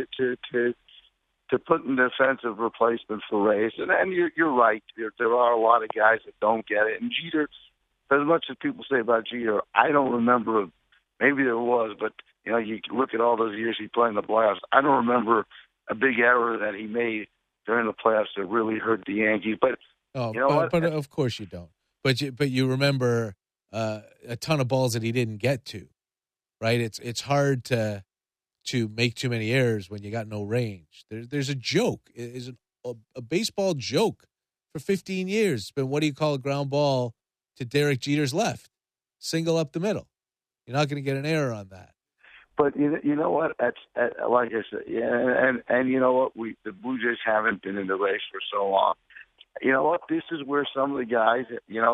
to put in defensive replacement for Reyes. And you're right. There are a lot of guys that don't get it. And Jeter, as much as people say about Jeter, I don't remember, maybe there was, but, you look at all those years he played in the playoffs. I don't remember a big error that he made during the playoffs that really hurt the Yankees. But, but of course you don't. But you remember a ton of balls that he didn't get to, right? It's hard to make too many errors when you got no range. There's a joke. It's a baseball joke for 15 years. It's been, what do you call a ground ball to Derek Jeter's left? Single up the middle. You're not going to get an error on that. But you know what? Like I said, and you know what? The Blue Jays haven't been in the race for so long. You know what? This is where some of the guys,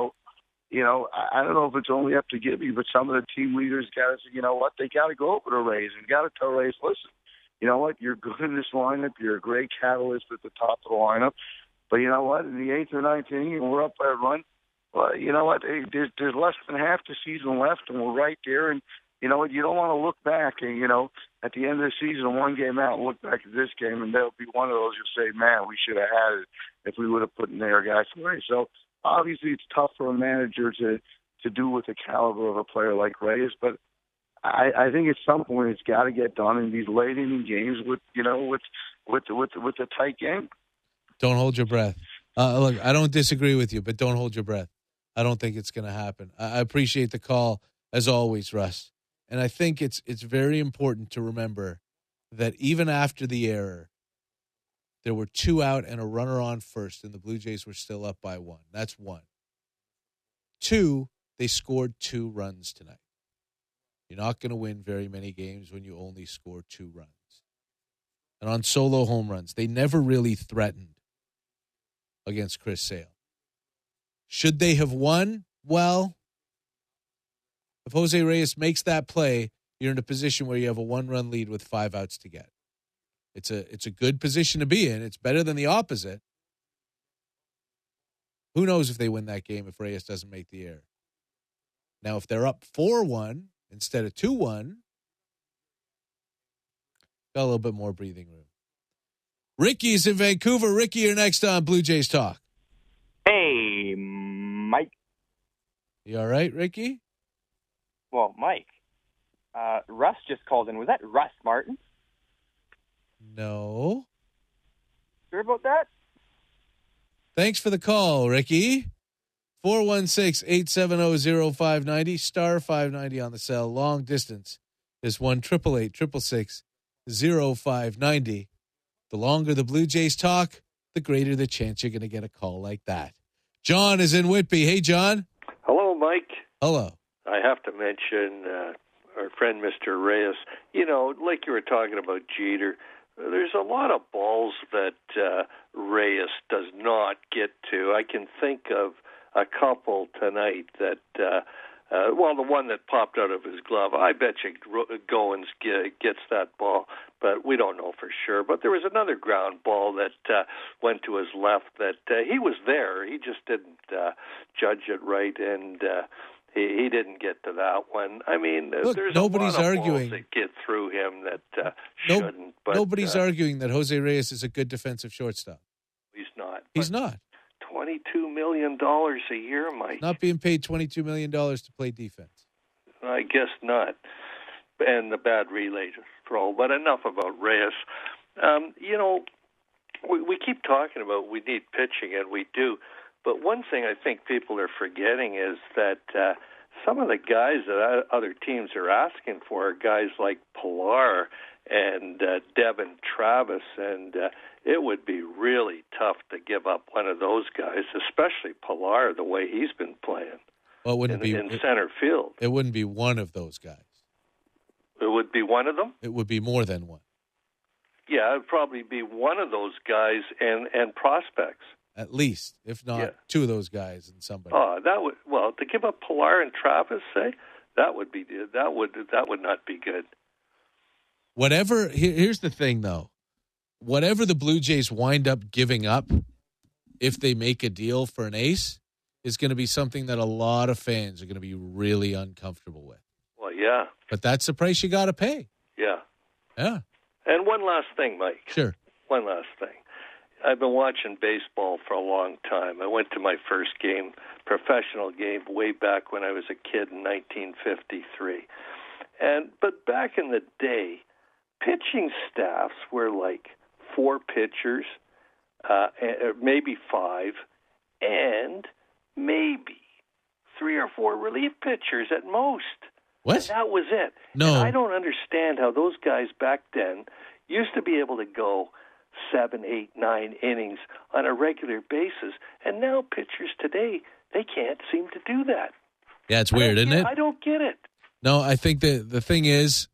I don't know if it's only up to Gibby, but some of the team leaders got to say, you know what? They got to go over to Reyes and got to tell Reyes, listen, you know what? You're good in this lineup. You're a great catalyst at the top of the lineup. But you know what? In the 8th or 9th inning, and we're up by a run. Well, you know what? There's less than half the season left, and we're right there. And you know what? You don't want to look back and, at the end of the season, one game out, and look back at this game, and there'll be one of those you'll say, man, we should have had it if we would have put in there guys away. So obviously it's tough for a manager to do with the caliber of a player like Reyes, but I think at some point it's got to get done in these late inning games with the tight game. Don't hold your breath. Look, I don't disagree with you, but don't hold your breath. I don't think it's going to happen. I appreciate the call as always, Russ. And I think it's very important to remember that even after the error, there were 2 out and a runner on first, and the Blue Jays were still up by 1. That's 1. 2, they scored 2 runs tonight. You're not going to win very many games when you only score 2 runs. And on solo home runs, they never really threatened against Chris Sale. Should they have won? Well, If Jose Reyes makes that play, you're in a position where you have a 1-run lead with 5 outs to get. It's a good position to be in. It's better than the opposite. Who knows if they win that game if Reyes doesn't make the error. Now, if they're up 4-1 instead of 2-1, got a little bit more breathing room. Ricky's in Vancouver. Ricky, you're next on Blue Jays Talk. Hey, Mike. You all right, Ricky? Well, Mike, Russ just called in. Was that Russ Martin? No. Sure about that? Thanks for the call, Ricky. 416-870-0590, star 590 on the cell. Long distance is 1-888-666-0590. The longer the Blue Jays talk, the greater the chance you're going to get a call like that. John is in Whitby. Hey, John. Hello, Mike. Hello. I have to mention our friend Mr. Reyes. You know, like you were talking about Jeter, there's a lot of balls that Reyes does not get to. I can think of a couple tonight that, the one that popped out of his glove, I bet you Goins gets that ball, but we don't know for sure. But there was another ground ball that went to his left that he was there. He just didn't judge it right, and he didn't get to that one. I mean, look, there's nobody's a lot of arguing balls that get through him that shouldn't. But nobody's arguing that Jose Reyes is a good defensive shortstop. He's not. He's not. $22 million a year, Mike. Not being paid $22 million to play defense. I guess not. And the bad relay throw. But enough about Reyes. We keep talking about we need pitching, and we do. But one thing I think people are forgetting is that some of the guys that other teams are asking for are guys like Pilar and Devin Travis, and it would be really tough to give up one of those guys, especially Pilar, the way he's been playing. Well, it wouldn't be in center field. It wouldn't be one of those guys. It would be one of them? It would be more than one. Yeah, it would probably be one of those guys and prospects. At least, if not two of those guys and somebody. Oh, to give up Pilar and Travis, say, that would not be good. Whatever. Here's the thing, though. Whatever the Blue Jays wind up giving up, if they make a deal for an ace, is going to be something that a lot of fans are going to be really uncomfortable with. Well, yeah. But that's the price you got to pay. Yeah. Yeah. And one last thing, Mike. Sure. One last thing. I've been watching baseball for a long time. I went to my first professional game, way back when I was a kid in 1953. But back in the day, pitching staffs were like 4 pitchers, maybe 5, and maybe 3 or 4 relief pitchers at most. What? And that was it. No. And I don't understand how those guys back then used to be able to go 7, 8, 9 innings on a regular basis, and now pitchers today, they can't seem to do that. Yeah, it's weird, isn't it? I don't get it. No, I think the thing is,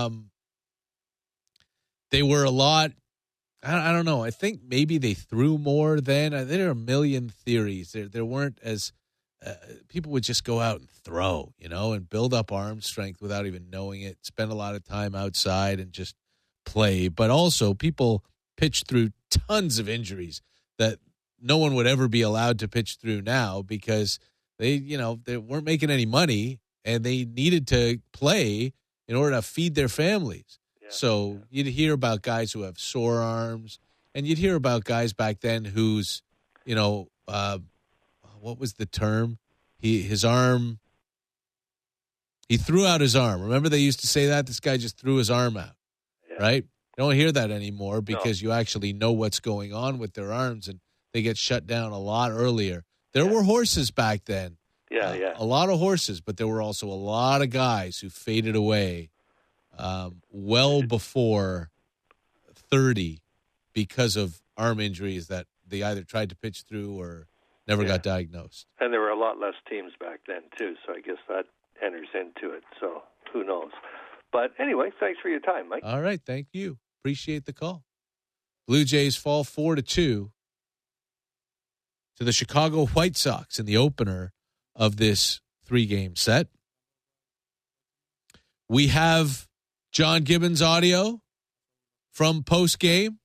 they were a lot. I don't know. I think maybe they threw more then. There are a million theories. There weren't as people would just go out and throw, and build up arm strength without even knowing it. Spend a lot of time outside and just play. But also, people pitched through tons of injuries that no one would ever be allowed to pitch through now because they weren't making any money and they needed to play in order to feed their families. So you'd hear about guys who have sore arms, and you'd hear about guys back then whose, what was the term? He threw out his arm. Remember they used to say that? This guy just threw his arm out, right? You don't hear that anymore because you actually know what's going on with their arms, and they get shut down a lot earlier. There were horses back then. A lot of horses, but there were also a lot of guys who faded away well before 30 because of arm injuries that they either tried to pitch through or never got diagnosed. And there were a lot less teams back then, too, so I guess that enters into it. So who knows? But anyway, thanks for your time, Mike. All right, thank you. Appreciate the call. Blue Jays fall 4-2 to the Chicago White Sox in the opener of this 3-game set. We have John Gibbons audio from post-game.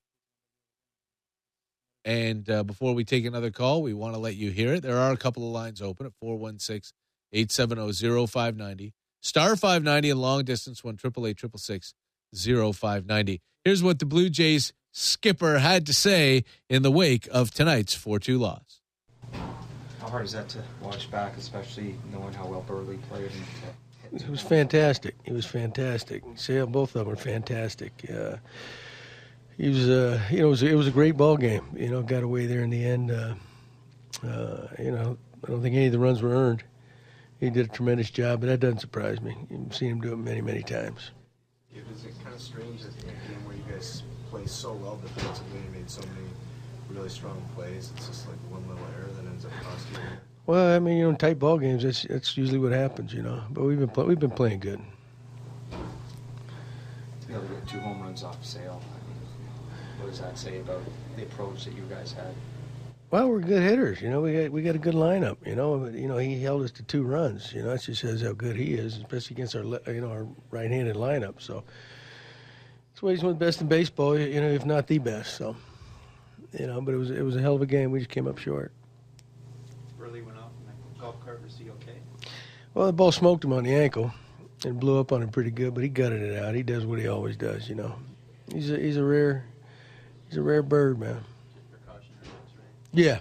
And before we take another call, we want to let you hear it. There are a couple of lines open at 416-870-0590. Star 590 and long distance 1-888-666-0590. Here's what the Blue Jays skipper had to say in the wake of tonight's 4-2 loss. How hard is that to watch back, especially knowing how well Burley played? It was fantastic. He was fantastic. Sale, both of them were fantastic. He was, it was a great ball game. Got away there in the end. I don't think any of the runs were earned. He did a tremendous job, but that doesn't surprise me. You've seen him do it many, many times. Is it kind of strange that in a game where you guys play so well defensively and made so many really strong plays, it's just like one little error that ends up costing you? Well, I mean, in tight ball games, that's usually what happens, But we've been playing good. To be able to get 2 home runs off Sale, what does that say about the approach that you guys had? Well, we're good hitters. We got a good lineup. He held us to 2 runs. That just says how good he is, especially against our right-handed lineup. So that's why he's one of the best in baseball. If not the best. So, but it was a hell of a game. We just came up short. Burley went off in the golf cart. Was he okay? Well, the ball smoked him on the ankle and blew up on him pretty good, but he gutted it out. He does what he always does. He's a rare bird, man. Yeah.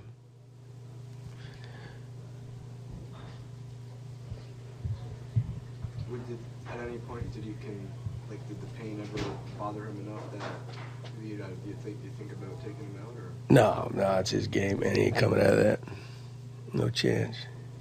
At any point, did the pain ever bother him enough that you think about taking him out? Or No, it's his game, man. He ain't coming out of that. No chance.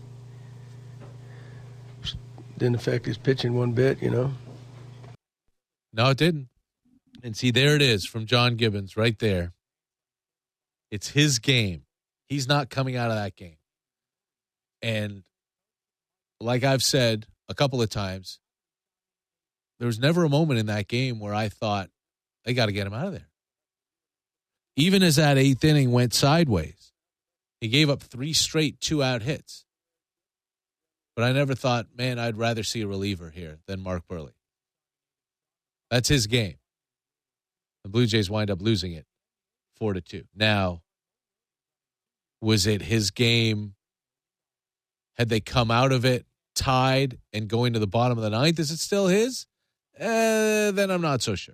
Didn't affect his pitching one bit, No, it didn't. And see, there it is from John Gibbons right there. It's his game. He's not coming out of that game. And like I've said a couple of times, there was never a moment in that game where I thought, they got to get him out of there. Even as that 8th inning went sideways, he gave up 3 straight 2-out hits. But I never thought, man, I'd rather see a reliever here than Mark Burley. That's his game. The Blue Jays wind up losing it 4-2. Now, was it his game? Had they come out of it tied and going to the bottom of the 9th? Is it still his? Then I'm not so sure.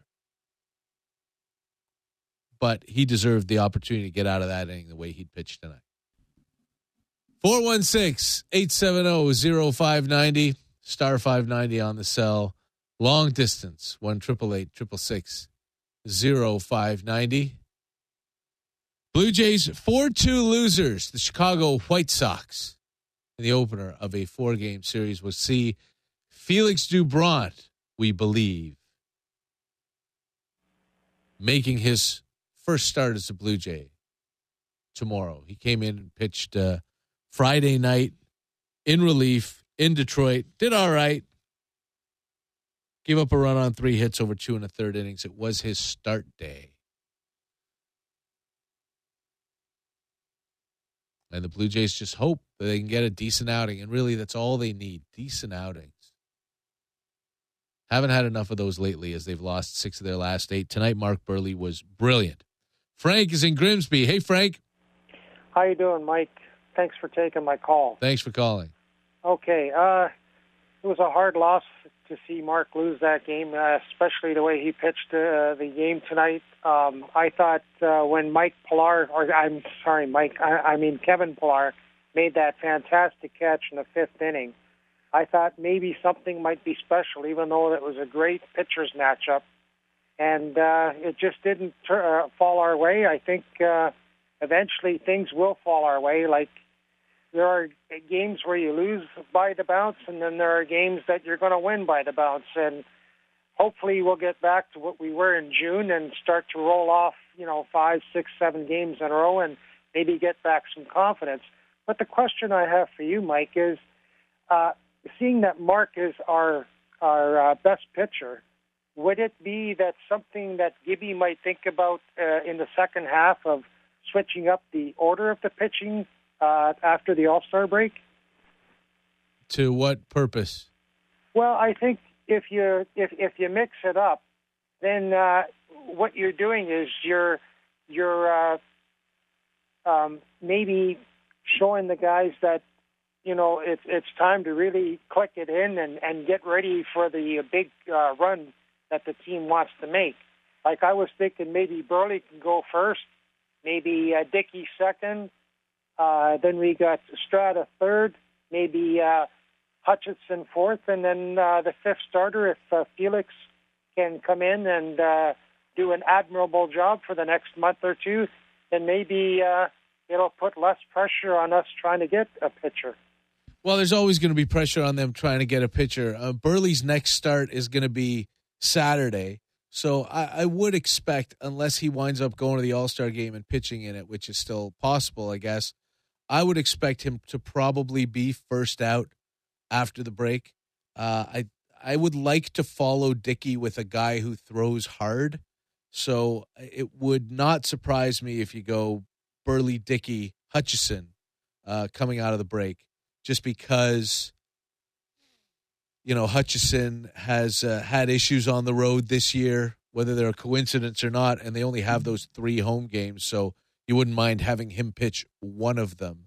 But he deserved the opportunity to get out of that inning the way he'd pitched tonight. 416-870-0590. Star 590 on the cell. Long distance, 1-888-666-0590. Blue Jays 4-2 losers. The Chicago White Sox in the opener of a 4-game series will see Felix Doubront, we believe, making his first start as a Blue Jay tomorrow. He came in and pitched Friday night in relief in Detroit. Did all right. Gave up a run on 3 hits over 2 1/3 innings. It was his start day. And the Blue Jays just hope that they can get a decent outing. And really, that's all they need, decent outings. Haven't had enough of those lately as they've lost 6 of their last 8. Tonight, Mark Burley was brilliant. Frank is in Grimsby. Hey, Frank. How you doing, Mike? Thanks for taking my call. Thanks for calling. Okay. It was a hard loss to see Mark lose that game, especially the way he pitched the game tonight. I thought when Kevin Pillar made that fantastic catch in the 5th inning, I thought maybe something might be special, even though it was a great pitcher's matchup. And it just didn't fall our way. I think eventually things will fall our way. Like, there are games where you lose by the bounce, and then there are games that you're going to win by the bounce. And hopefully we'll get back to what we were in June and start to roll off, 5, 6, 7 games in a row and maybe get back some confidence. But the question I have for you, Mike, is seeing that Mark is our best pitcher, would it be that something that Gibby might think about in the second half of switching up the order of the pitching after the All-Star break? To what purpose? Well, I think if you mix it up, then what you're doing is you're maybe showing the guys that it's time to really click it in and get ready for the big run that the team wants to make. Like I was thinking, maybe Burley can go first, maybe Dickey second, then we got Strata third, maybe Hutchinson fourth, and then the fifth starter, if Felix can come in and do an admirable job for the next month or two, then maybe it'll put less pressure on us trying to get a pitcher. Well, there's always going to be pressure on them trying to get a pitcher. Burley's next start is going to be Saturday. So I would expect, unless he winds up going to the All-Star game and pitching in it, which is still possible, I guess, I would expect him to probably be first out after the break. I would like to follow Dickey with a guy who throws hard. So it would not surprise me if you go Burley, Dickey, Hutchison coming out of the break, just because Hutchison has had issues on the road this year, whether they're a coincidence or not, and they only have those 3 home games, so you wouldn't mind having him pitch one of them.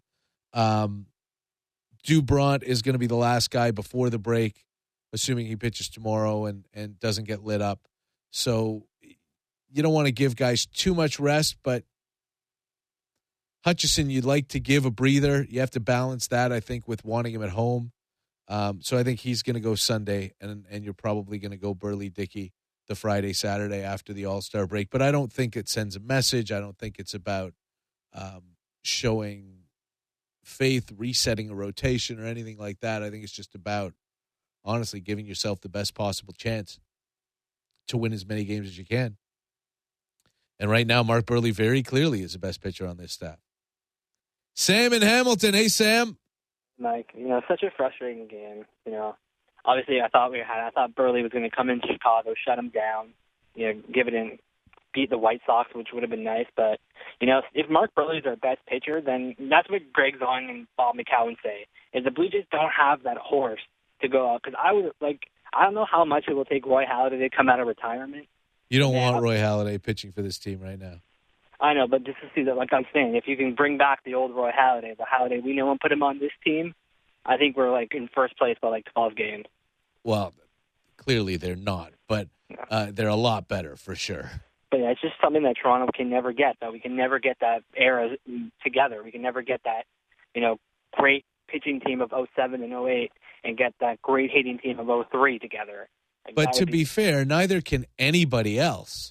Dubront is going to be the last guy before the break, assuming he pitches tomorrow and doesn't get lit up. So you don't want to give guys too much rest, but Hutchison, you'd like to give a breather. You have to balance that, I think, with wanting him at home. So I think he's going to go Sunday, and you're probably going to go Burley, Dickey the Friday, Saturday after the All-Star break. But I don't think it sends a message. I don't think it's about showing faith, resetting a rotation or anything like that. I think it's just about, honestly, giving yourself the best possible chance to win as many games as you can. And right now, Mark Burley very clearly is the best pitcher on this staff. Sam in Hamilton. Hey, Sam. Mike, such a frustrating game. Obviously I thought Burley was going to come into Chicago, shut him down, give it in, beat the White Sox, which would have been nice. But, if Mark Burley's our best pitcher, then that's what Greg Zahn and Bob McCowan say, is the Blue Jays don't have that horse to go out. Because I don't know how much it will take Roy Halladay to come out of retirement. You don't want Roy Halladay pitching for this team right now. I know, but just to see that, like I'm saying, if you can bring back the old Roy Halladay, the Halladay we know and put him on this team, I think we're in first place by 12 games. Well, clearly they're not, but they're a lot better for sure. But yeah, it's just something that Toronto can never get. That we can never get that era together. We can never get that, great pitching team of 07 and 08 and get that great hitting team of 03 together. But to be fair, neither can anybody else.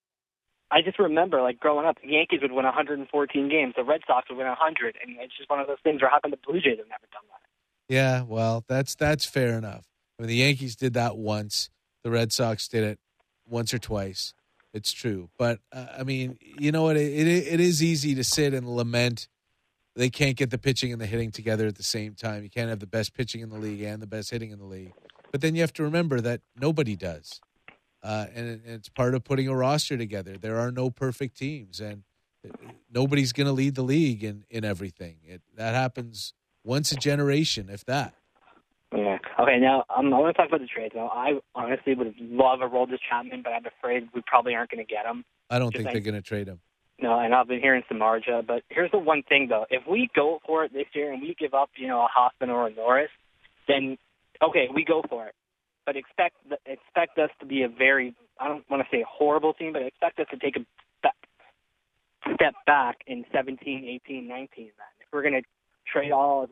I just remember, growing up, the Yankees would win 114 games. The Red Sox would win 100. And it's just one of those things where how come the Blue Jays have never done that? Yeah, well, that's fair enough. I mean, the Yankees did that once. The Red Sox did it once or twice. It's true. But, I mean, you know what? It is easy to sit and lament they can't get the pitching and the hitting together at the same time. You can't have the best pitching in the league and the best hitting in the league. But then you have to remember that nobody does. And it's part of putting a roster together. There are no perfect teams, and nobody's going to lead the league in everything. That happens once a generation, if that. Yeah. Okay, now I want to talk about the trades. Now, I honestly would love a Aroldis Chapman, but I'm afraid we probably aren't going to get him. I don't think they're going to trade him. No, and I've been hearing Samardzija. But here's the one thing, though. If we go for it this year and we give up, a Hoffman or a Norris, then, okay, we go for it. But expect us to be a very, I don't want to say horrible team, but expect us to take a step back in 17, 18, 19. If we're going to trade all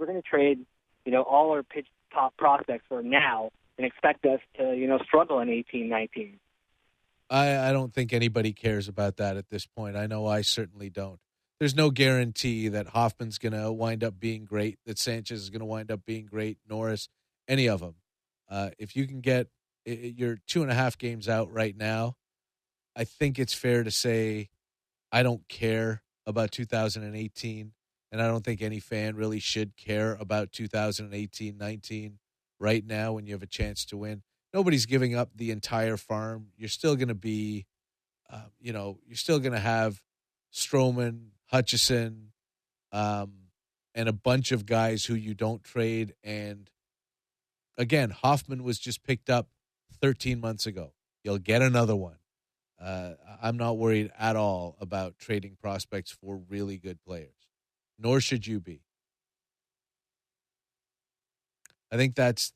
our top prospects for now, then expect us to, struggle in 18, 19. I don't think anybody cares about that at this point. I know I certainly don't. There's no guarantee that Hoffman's going to wind up being great, that Sanchez is going to wind up being great, Norris, any of them. If you can get your 2.5 games out right now, I think it's fair to say I don't care about 2018, and I don't think any fan really should care about 2018-19 right now when you have a chance to win. Nobody's giving up the entire farm. You're still going to be, you're still going to have Stroman, Hutchison, and a bunch of guys who you don't trade. And again, Hoffman was just picked up 13 months ago. You'll get another one. I'm not worried at all about trading prospects for really good players, nor should you be. I think that's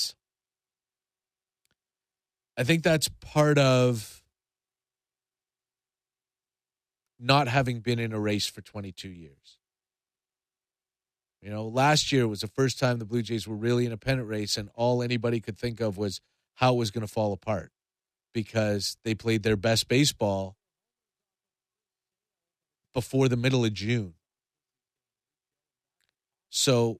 part of not having been in a race for 22 years. You know, last year was the first time the Blue Jays were really in a pennant race, and all anybody could think of was how it was going to fall apart because they played their best baseball before the middle of June. So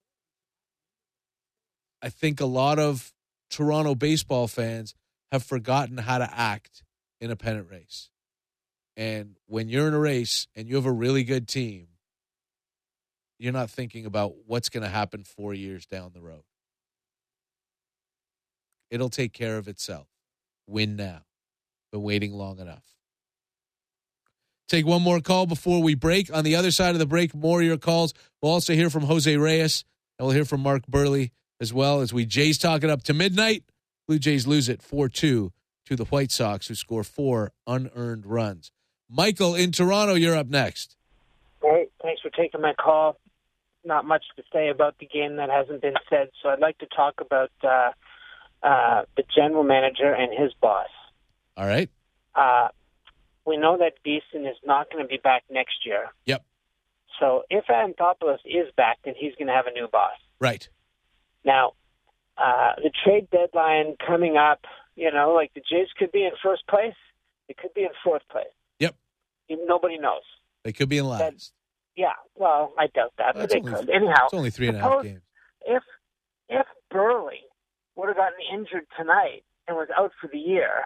I think a lot of Toronto baseball fans have forgotten how to act in a pennant race. And when you're in a race and you have a really good team, you're not thinking about what's going to happen 4 years down the road. It'll take care of itself. Win now. Been waiting long enough. Take one more call before we break. On the other side of the break, more of your calls. We'll also hear from Jose Reyes, and we'll hear from Mark Burley as well as we Jays talk it up to midnight. Blue Jays lose it 4-2 to the White Sox, who score 4 unearned runs. Michael in Toronto, you're up next. Great. Thanks for taking my call. Not much to say about the game that hasn't been said, so I'd like to talk about the general manager and his boss. All right. We know that Beeson is not going to be back next year. Yep. So if Anthopoulos is back, then he's going to have a new boss. Right. Now, the trade deadline coming up, you know, like the Jays could be in first place. They could be in fourth place. Yep. Nobody knows. They could be in last. Yeah, well, I doubt that, but they could. Anyhow, it's only 3.5 games. If Burley would have gotten injured tonight and was out for the year,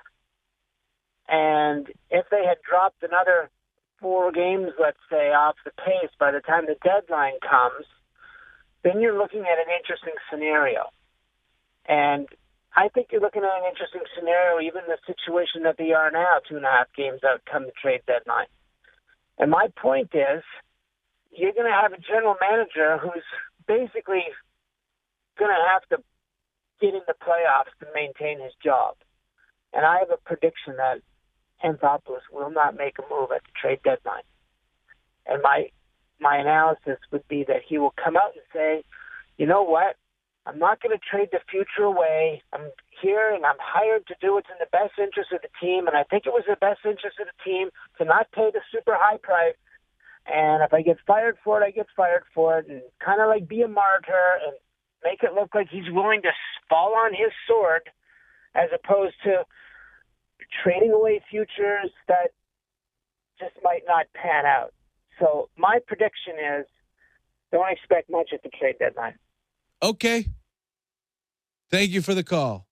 and if they had dropped another 4 games, let's say, off the pace by the time the deadline comes, then you're looking at an interesting scenario. And I think you're looking at an interesting scenario, even the situation that they are now, 2.5 games out come the trade deadline. And my point is, you're going to have a general manager who's basically going to have to get in the playoffs to maintain his job. And I have a prediction that Anthopoulos will not make a move at the trade deadline. And my analysis would be that he will come out and say, you know what, I'm not going to trade the future away. I'm here and I'm hired to do what's in the best interest of the team, and I think it was the best interest of the team to not pay the super high price. And if I get fired for it, I get fired for it, and kind of like be a martyr and make it look like he's willing to fall on his sword as opposed to trading away futures that just might not pan out. So my prediction is don't expect much at the trade deadline. Okay. Thank you for the call.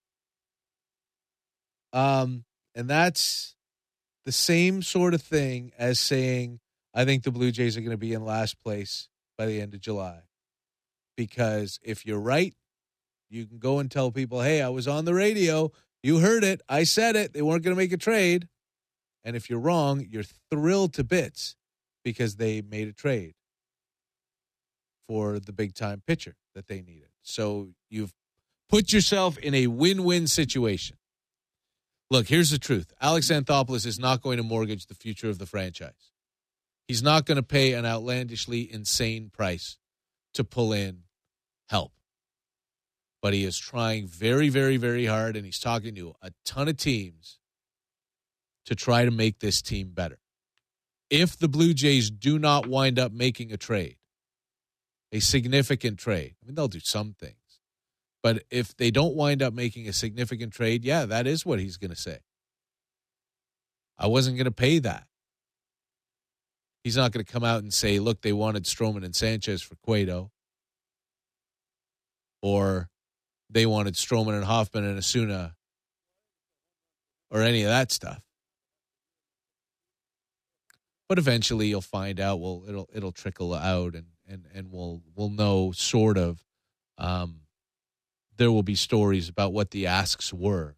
And that's the same sort of thing as saying, I think the Blue Jays are going to be in last place by the end of July. Because if you're right, you can go and tell people, hey, I was on the radio. You heard it. I said it. They weren't going to make a trade. And if you're wrong, you're thrilled to bits because they made a trade for the big-time pitcher that they needed. So you've put yourself in a win-win situation. Look, here's the truth. Alex Anthopoulos is not going to mortgage the future of the franchise. He's not going to pay an outlandishly insane price to pull in help. But he is trying very, very, very hard, and he's talking to a ton of teams to try to make this team better. If the Blue Jays do not wind up making a trade, a significant trade, I mean, they'll do some things. But if they don't wind up making a significant trade, yeah, that is what he's going to say. I wasn't going to pay that. He's not going to come out and say, look, they wanted Stroman and Sanchez for Cueto. Or they wanted Stroman and Hoffman and Osuna. Or any of that stuff. But eventually you'll find out, well, it'll trickle out and we'll know sort of. There will be stories about what the asks were.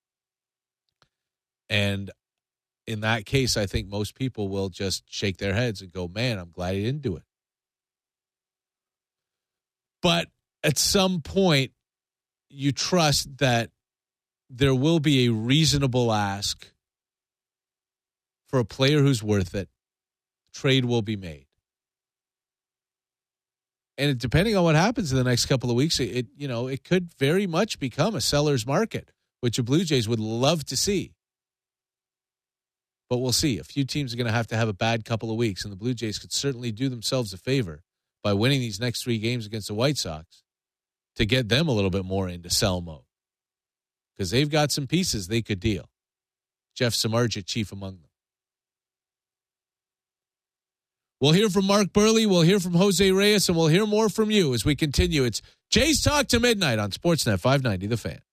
And in that case, I think most people will just shake their heads and go, man, I'm glad he didn't do it. But at some point, you trust that there will be a reasonable ask for a player who's worth it. Trade will be made. And depending on what happens in the next couple of weeks, it could very much become a seller's market, which the Blue Jays would love to see. But we'll see. A few teams are going to have a bad couple of weeks, and the Blue Jays could certainly do themselves a favor by winning these next 3 games against the White Sox to get them a little bit more into sell mode. Because they've got some pieces they could deal. Jeff Samardzija, chief among them. We'll hear from Mark Buehrle, we'll hear from Jose Reyes, and we'll hear more from you as we continue. It's Jays Talk to Midnight on Sportsnet 590 The Fan.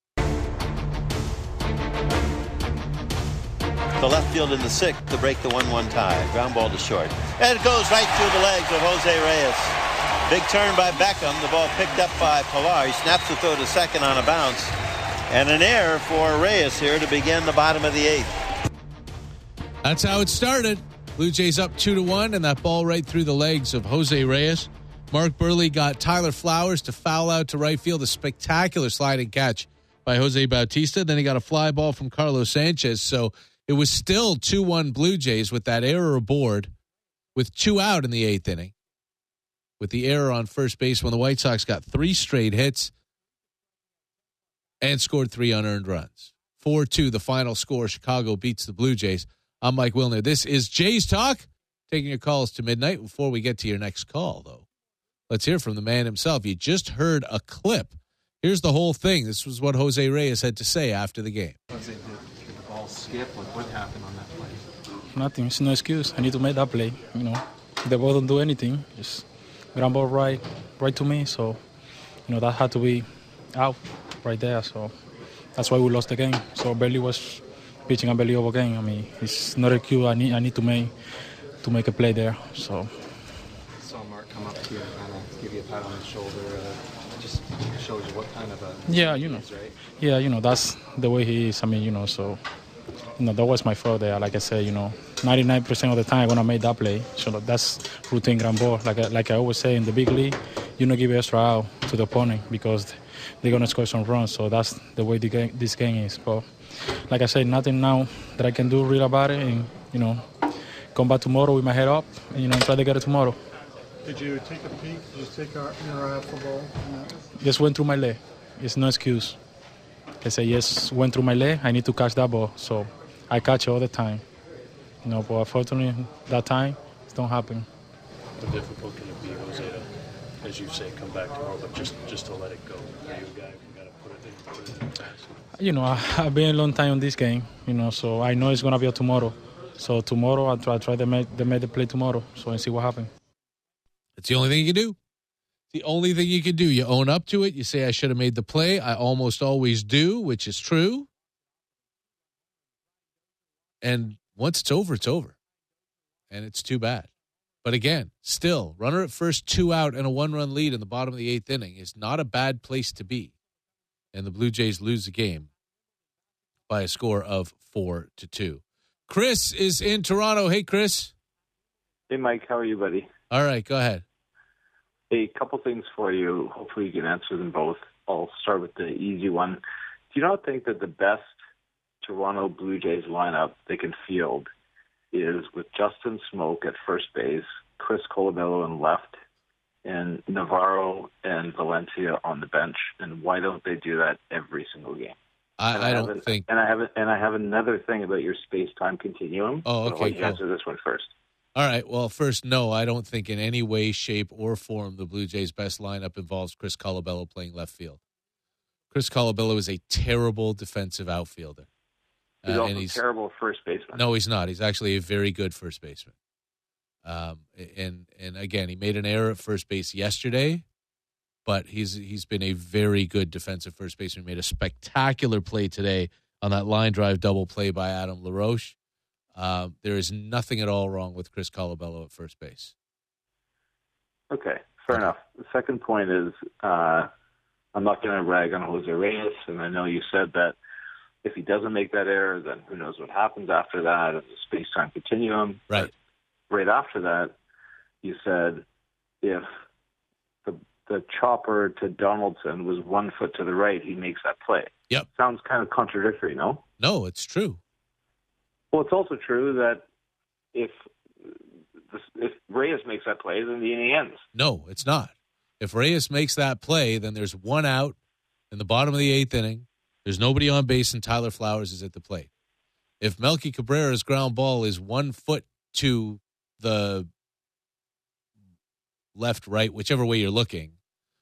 The left field in the 6th to break the 1-1 tie. Ground ball to short. And it goes right through the legs of Jose Reyes. Big turn by Beckham. The ball picked up by Pilar. He snaps the throw to second on a bounce. And an error for Reyes here to begin the bottom of the 8th. That's how it started. Blue Jays up 2-1, and that ball right through the legs of Jose Reyes. Mark Buehrle got Tyler Flowers to foul out to right field. A spectacular sliding catch by Jose Bautista. Then he got a fly ball from Carlos Sanchez. So it was still 2-1 Blue Jays with that error aboard, with 2 out in the 8th inning. With the error on first base when the White Sox got 3 straight hits and scored 3 unearned runs. 4-2 the final score. Chicago beats the Blue Jays. I'm Mike Wilner. This is Jays Talk. Taking your calls to midnight. Before we get to your next call, though, let's hear from the man himself. You just heard a clip. Here's the whole thing. This was what Jose Reyes had to say after the game. Jose, did the ball skip? What happened on that play? Nothing. It's no excuse. I need to make that play. The ball don't do anything. Just ground ball right to me. So, that had to be out right there. So that's why we lost the game. So Buehrle was pitching a unbelievable game. I mean, it's not a cue. I need to make a play there. So. Saw Mark come up to you and kind of give you a pat on the shoulder. Just shows you what kind of a is, right? Yeah, that's the way he is. I mean, so that was my fault there. Like I said, 99% of the time I'm gonna make that play. So that's routine ground ball. Like I always say in the big league, give extra out to the opponent because they're gonna score some runs. So that's the way this game is. But like I said, nothing now that I can do real about it, and come back tomorrow with my head up, and try to get it tomorrow. Did you take a peek? Did you take your eye off the ball? Just went through my leg. It's no excuse. I say yes, went through my leg. I need to catch that ball, so I catch it all the time. But unfortunately, that time it don't happen. How difficult can it be, Jose, to, as you say, come back tomorrow, but just to let it go? Are you a guy who got to put it in fast? I've been a long time on this game, so I know it's gonna be a tomorrow. So tomorrow I'll try to make the play tomorrow, so and see what happens. It's the only thing you can do. The only thing you can do. You own up to it. You say, I should have made the play. I almost always do, which is true. And once it's over, it's over. And it's too bad. But again, still, runner at first, 2 out, and a 1-run lead in the bottom of the 8th inning is not a bad place to be. And the Blue Jays lose the game by a score of 4-2. Chris is in Toronto. Hey, Chris. Hey, Mike. How are you, buddy? All right, go ahead. A couple things for you. Hopefully you can answer them both. I'll start with the easy one. Do you not think that the best Toronto Blue Jays lineup they can field is with Justin Smoke at first base, Chris Colabello in left, and Navarro and Valencia on the bench? And why don't they do that every single game? I don't think. And I have another thing about your space-time continuum. Oh, okay. I'll let you answer this one first. All right. Well, first, no, I don't think in any way, shape, or form the Blue Jays' best lineup involves Chris Colabello playing left field. Chris Colabello is a terrible defensive outfielder. He's also a terrible first baseman. No, he's not. He's actually a very good first baseman. And again, he made an error at first base yesterday, but he's been a very good defensive first baseman. He made a spectacular play today on that line drive double play by Adam LaRoche. There is nothing at all wrong with Chris Colabello at first base. Okay, fair enough. The second point is I'm not going to rag on Jose Reyes, and I know you said that if he doesn't make that error, then who knows what happens after that in the space-time continuum. Right. But right after that, you said if the the chopper to Donaldson was 1 foot to the right, he makes that play. Yep. Sounds kind of contradictory, no? No, it's true. Well, it's also true that if Reyes makes that play, then the inning ends. No, it's not. If Reyes makes that play, then there's 1 out in the bottom of the 8th inning. There's nobody on base, and Tyler Flowers is at the plate. If Melky Cabrera's ground ball is 1 foot to the left, right, whichever way you're looking,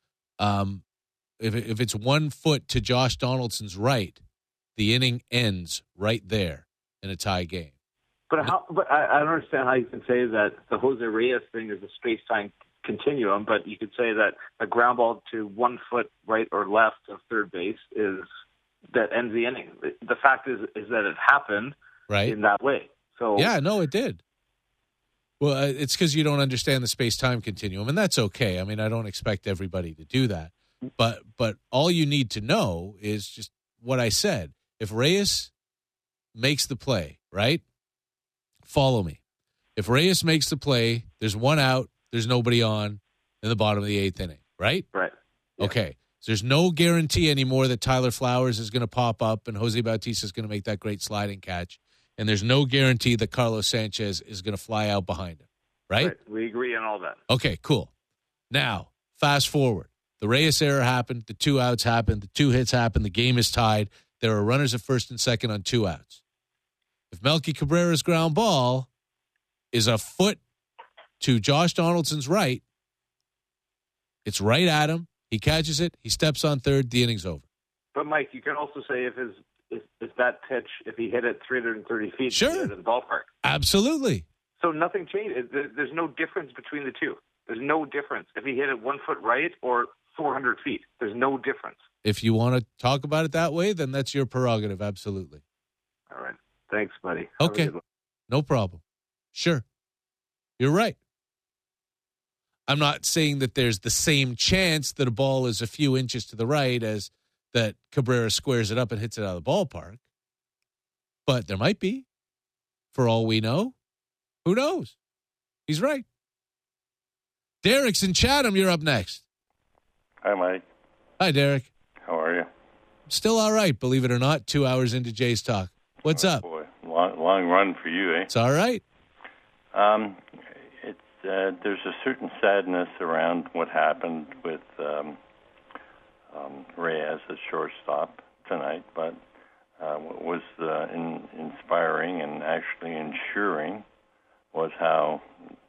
if it's 1 foot to Josh Donaldson's right, the inning ends right there in a tie game. But I don't understand how you can say that the Jose Reyes thing is a space-time continuum, but you could say that a ground ball to 1 foot right or left of third base that ends the inning. The fact is that it happened in that way. So yeah, no, it did. Well, it's because you don't understand the space-time continuum, and that's okay. I mean, I don't expect everybody to do that. But all you need to know is just what I said. If Reyes makes the play, right? Follow me. If Reyes makes the play, there's 1 out, there's nobody on in the bottom of the 8th inning, right? Right. Yeah. Okay. So there's no guarantee anymore that Tyler Flowers is going to pop up and Jose Bautista is going to make that great sliding catch. And there's no guarantee that Carlos Sanchez is going to fly out behind him, right? We agree on all that. Okay, cool. Now, fast forward. The Reyes error happened. The 2 outs happened. The 2 hits happened. The game is tied. There are runners at first and second on 2 outs. If Melky Cabrera's ground ball is a foot to Josh Donaldson's right, it's right at him. He catches it. He steps on third. The inning's over. But, Mike, you can also say if that pitch, if he hit it 330 feet, sure, in the ballpark. Absolutely. So nothing changed. There's no difference between the two. There's no difference if he hit it 1 foot right or 400 feet. There's no difference. If you want to talk about it that way, then that's your prerogative. Absolutely. All right. Thanks, buddy. Okay. No problem. Sure. You're right. I'm not saying that there's the same chance that a ball is a few inches to the right as that Cabrera squares it up and hits it out of the ballpark. But there might be. For all we know. Who knows? He's right. Derek's in Chatham. You're up next. Hi, Mike. Hi, Derek. How are you? Still all right, believe it or not, 2 hours into Jay's Talk. What's up? Boy, long run for you, eh? It's all right. There's a certain sadness around what happened with Reyes at shortstop tonight, but what was inspiring and actually ensuring was how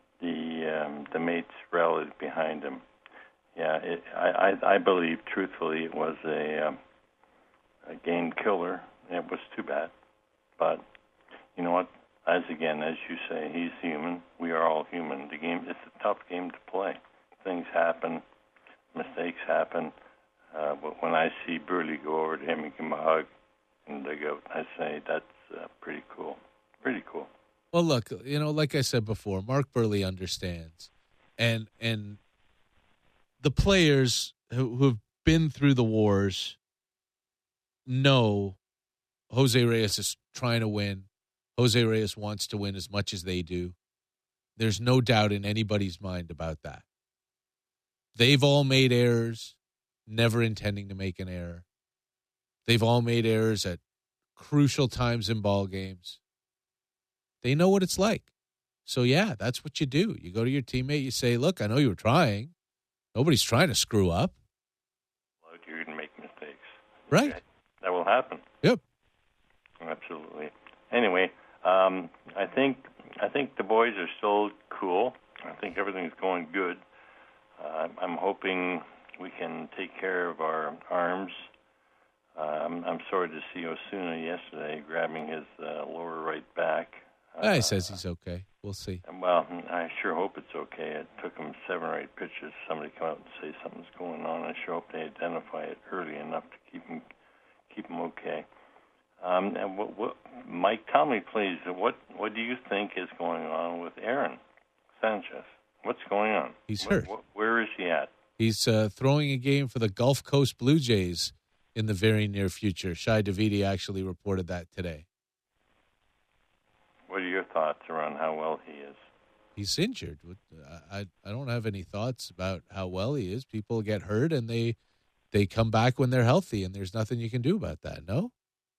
the mates rallied behind him. Yeah, I believe truthfully it was a game killer. It was too bad, but you know what? As you say, he's human. We are all human. The game, it's a tough game to play. Things happen, mistakes happen. But when I see Burley go over to him and give him a hug and dig out, I say that's pretty cool. Pretty cool. Well, look, like I said before, Mark Burley understands, and the players who've been through the wars know Jose Reyes is trying to win. Jose Reyes wants to win as much as they do. There's no doubt in anybody's mind about that. They've all made errors, never intending to make an error. They've all made errors at crucial times in ball games. They know what it's like. So, yeah, that's what you do. You go to your teammate, you say, look, I know you were trying. Nobody's trying to screw up. You're going to make mistakes. Right. Okay. That will happen. Yep. Absolutely. Anyway, I think the boys are still cool. I think everything's going good. I'm hoping we can take care of our arms. I'm sorry to see Osuna yesterday grabbing his lower right back. He says he's okay. We'll see. Well, I sure hope it's okay. It took him 7 or 8 pitches. Somebody come out and say something's going on. I sure hope they identify it early enough to keep him okay. And Mike, tell me, please, what do you think is going on with Aaron Sanchez? What's going on? He's hurt. Where is he at? He's throwing a game for the Gulf Coast Blue Jays in the very near future. Shai Davidi actually reported that today. What are your thoughts around how well he is? He's injured. I don't have any thoughts about how well he is. People get hurt, and they come back when they're healthy, and there's nothing you can do about that, no?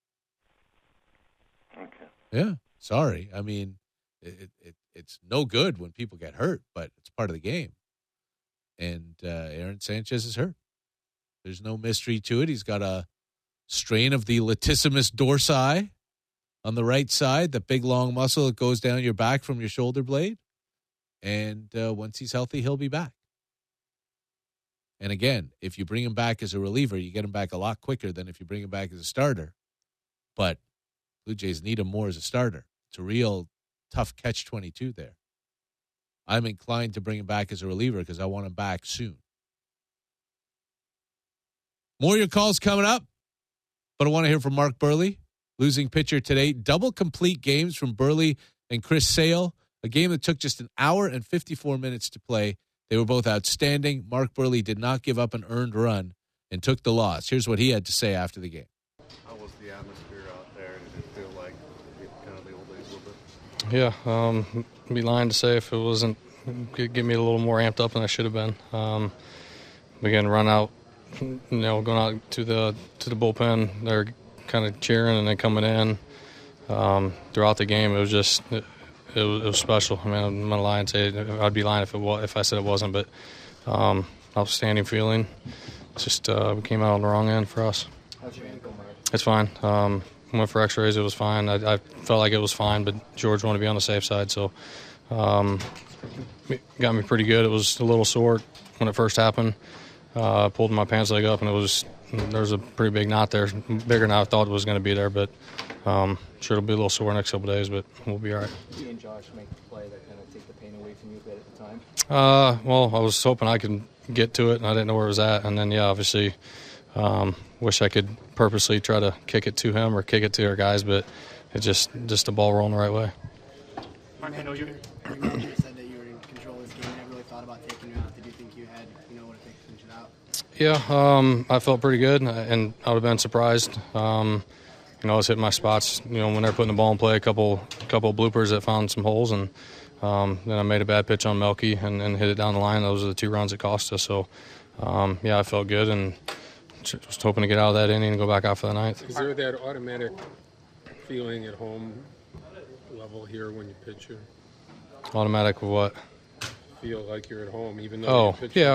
Okay. Yeah, sorry. I mean, it's no good when people get hurt, but it's part of the game. And Aaron Sanchez is hurt. There's no mystery to it. He's got a strain of the latissimus dorsi on the right side, the big long muscle that goes down your back from your shoulder blade. And once he's healthy, he'll be back. And again, if you bring him back as a reliever, you get him back a lot quicker than if you bring him back as a starter. But Blue Jays need him more as a starter. It's a real tough catch-22 there. I'm inclined to bring him back as a reliever because I want him back soon. More of your calls coming up, but I want to hear from Mark Buehrle, losing pitcher today. Double complete games from Buehrle and Chris Sale, a game that took just an hour and 54 minutes to play. They were both outstanding. Mark Buehrle did not give up an earned run and took the loss. Here's what he had to say after the game. How was the atmosphere out there? Did it feel like kind of the old days a little bit? Yeah, I'd be lying to say if it wasn't, could get me a little more amped up than I should have been. Again, run out, going out to the bullpen. They're kind of cheering and then coming in throughout the game. It was just. It was special. I mean, I'm not lying to say I'd be lying if I said it wasn't. But outstanding feeling. It's just we came out on the wrong end for us. How's your ankle, Mark? It's fine. Went for X-rays. It was fine. I felt like it was fine, but George wanted to be on the safe side, so it got me pretty good. It was a little sore when it first happened. Pulled my pants leg up, and there was a pretty big knot there, bigger than I thought it was going to be there, but. Sure, it'll be a little sore next couple of days, but we'll be all right. You and Josh make the play that kind of take the pain away from you a bit at the time? Well, I was hoping I could get to it, and I didn't know where it was at. And then, yeah, obviously, wish I could purposely try to kick it to him or kick it to our guys, but it's just the ball rolling the right way. Mark, I know you said that you were in control of this game. I really thought about taking you out. Did you think you had, what it takes to finish it out? Yeah, I felt pretty good, and I would have been surprised. I was hitting my spots, when they're putting the ball in play, a couple bloopers that found some holes, and then I made a bad pitch on Melky and hit it down the line. Those are the 2 runs that cost us. So, yeah, I felt good and just hoping to get out of that inning and go back out for the 9th. Is there that automatic feeling at home level here when you pitch here? Automatic of what? Feel like you're at home, even though you're pitching. Yeah,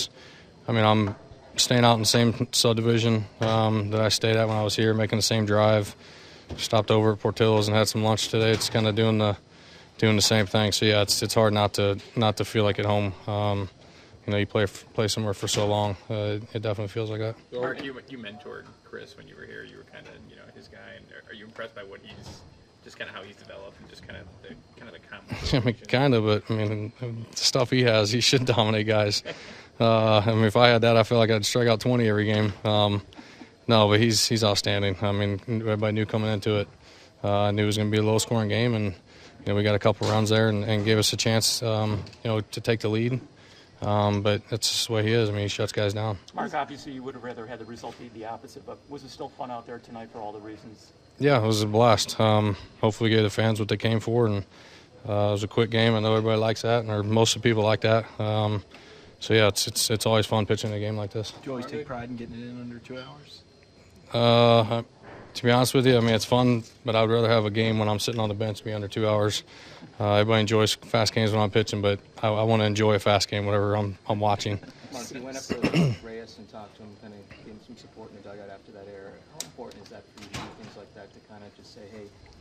I'm staying out in the same subdivision that I stayed at when I was here, making the same drive. Stopped over at Portillo's and had some lunch today. It's kind of doing the same thing. So yeah, it's hard not to feel like at home. You play somewhere for so long. It definitely feels like that. Mark, you mentored Chris when you were here. You were kind of his guy. And are you impressed by what he's just kind of how he's developed and just kind of the confidence? Kind of, but the stuff he has, he should dominate guys. If I had that, I feel like I'd strike out 20 every game. No, but he's outstanding. Everybody knew coming into it. I knew it was going to be a low-scoring game, and we got a couple runs there and gave us a chance, to take the lead. But that's just the way he is. He shuts guys down. Mark, obviously you would have rather had the result be the opposite, but was it still fun out there tonight for all the reasons? Yeah, it was a blast. Hopefully we gave the fans what they came for, and it was a quick game. I know everybody likes that, or most of the people like that. So, yeah, it's always fun pitching a game like this. Do you always take pride in getting it in under 2 hours? To be honest with you, it's fun, but I'd rather have a game when I'm sitting on the bench be under 2 hours. Everybody enjoys fast games when I'm pitching, but I want to enjoy a fast game whenever I'm watching. Mark, you went up to Reyes and talked to him, kind of gave him some support in the dugout after that error. How important is that for you to do things like that to kind of just say, hey,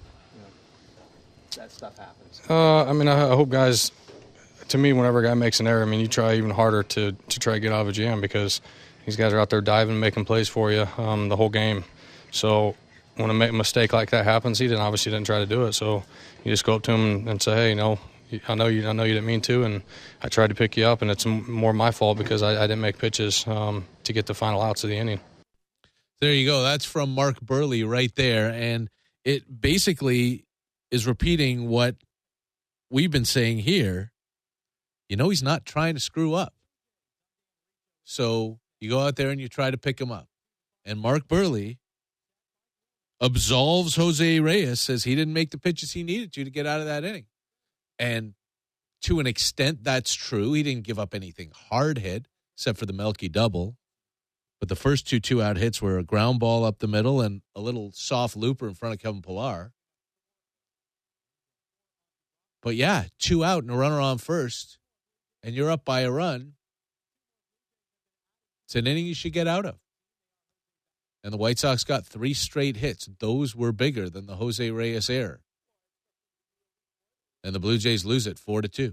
that stuff happens? I hope guys... To me, whenever a guy makes an error, you try even harder to try to get out of a jam because these guys are out there diving, making plays for you the whole game. So when a mistake like that happens, he obviously didn't try to do it. So you just go up to him and say, hey, I know you didn't mean to, and I tried to pick you up, and it's more my fault because I didn't make pitches to get the final outs of the inning. There you go. That's from Mark Buehrle right there, and it basically is repeating what we've been saying here. He's not trying to screw up. So you go out there and you try to pick him up. And Mark Buehrle absolves Jose Reyes, says he didn't make the pitches he needed to get out of that inning. And to an extent, that's true. He didn't give up anything hard hit, except for the Melky double. But the first two out hits were a ground ball up the middle and a little soft looper in front of Kevin Pillar. But yeah, 2 out and a runner on first, and you're up by a run. It's an inning you should get out of. And the White Sox got 3 straight hits. Those were bigger than the Jose Reyes error. And the Blue Jays lose it 4-2.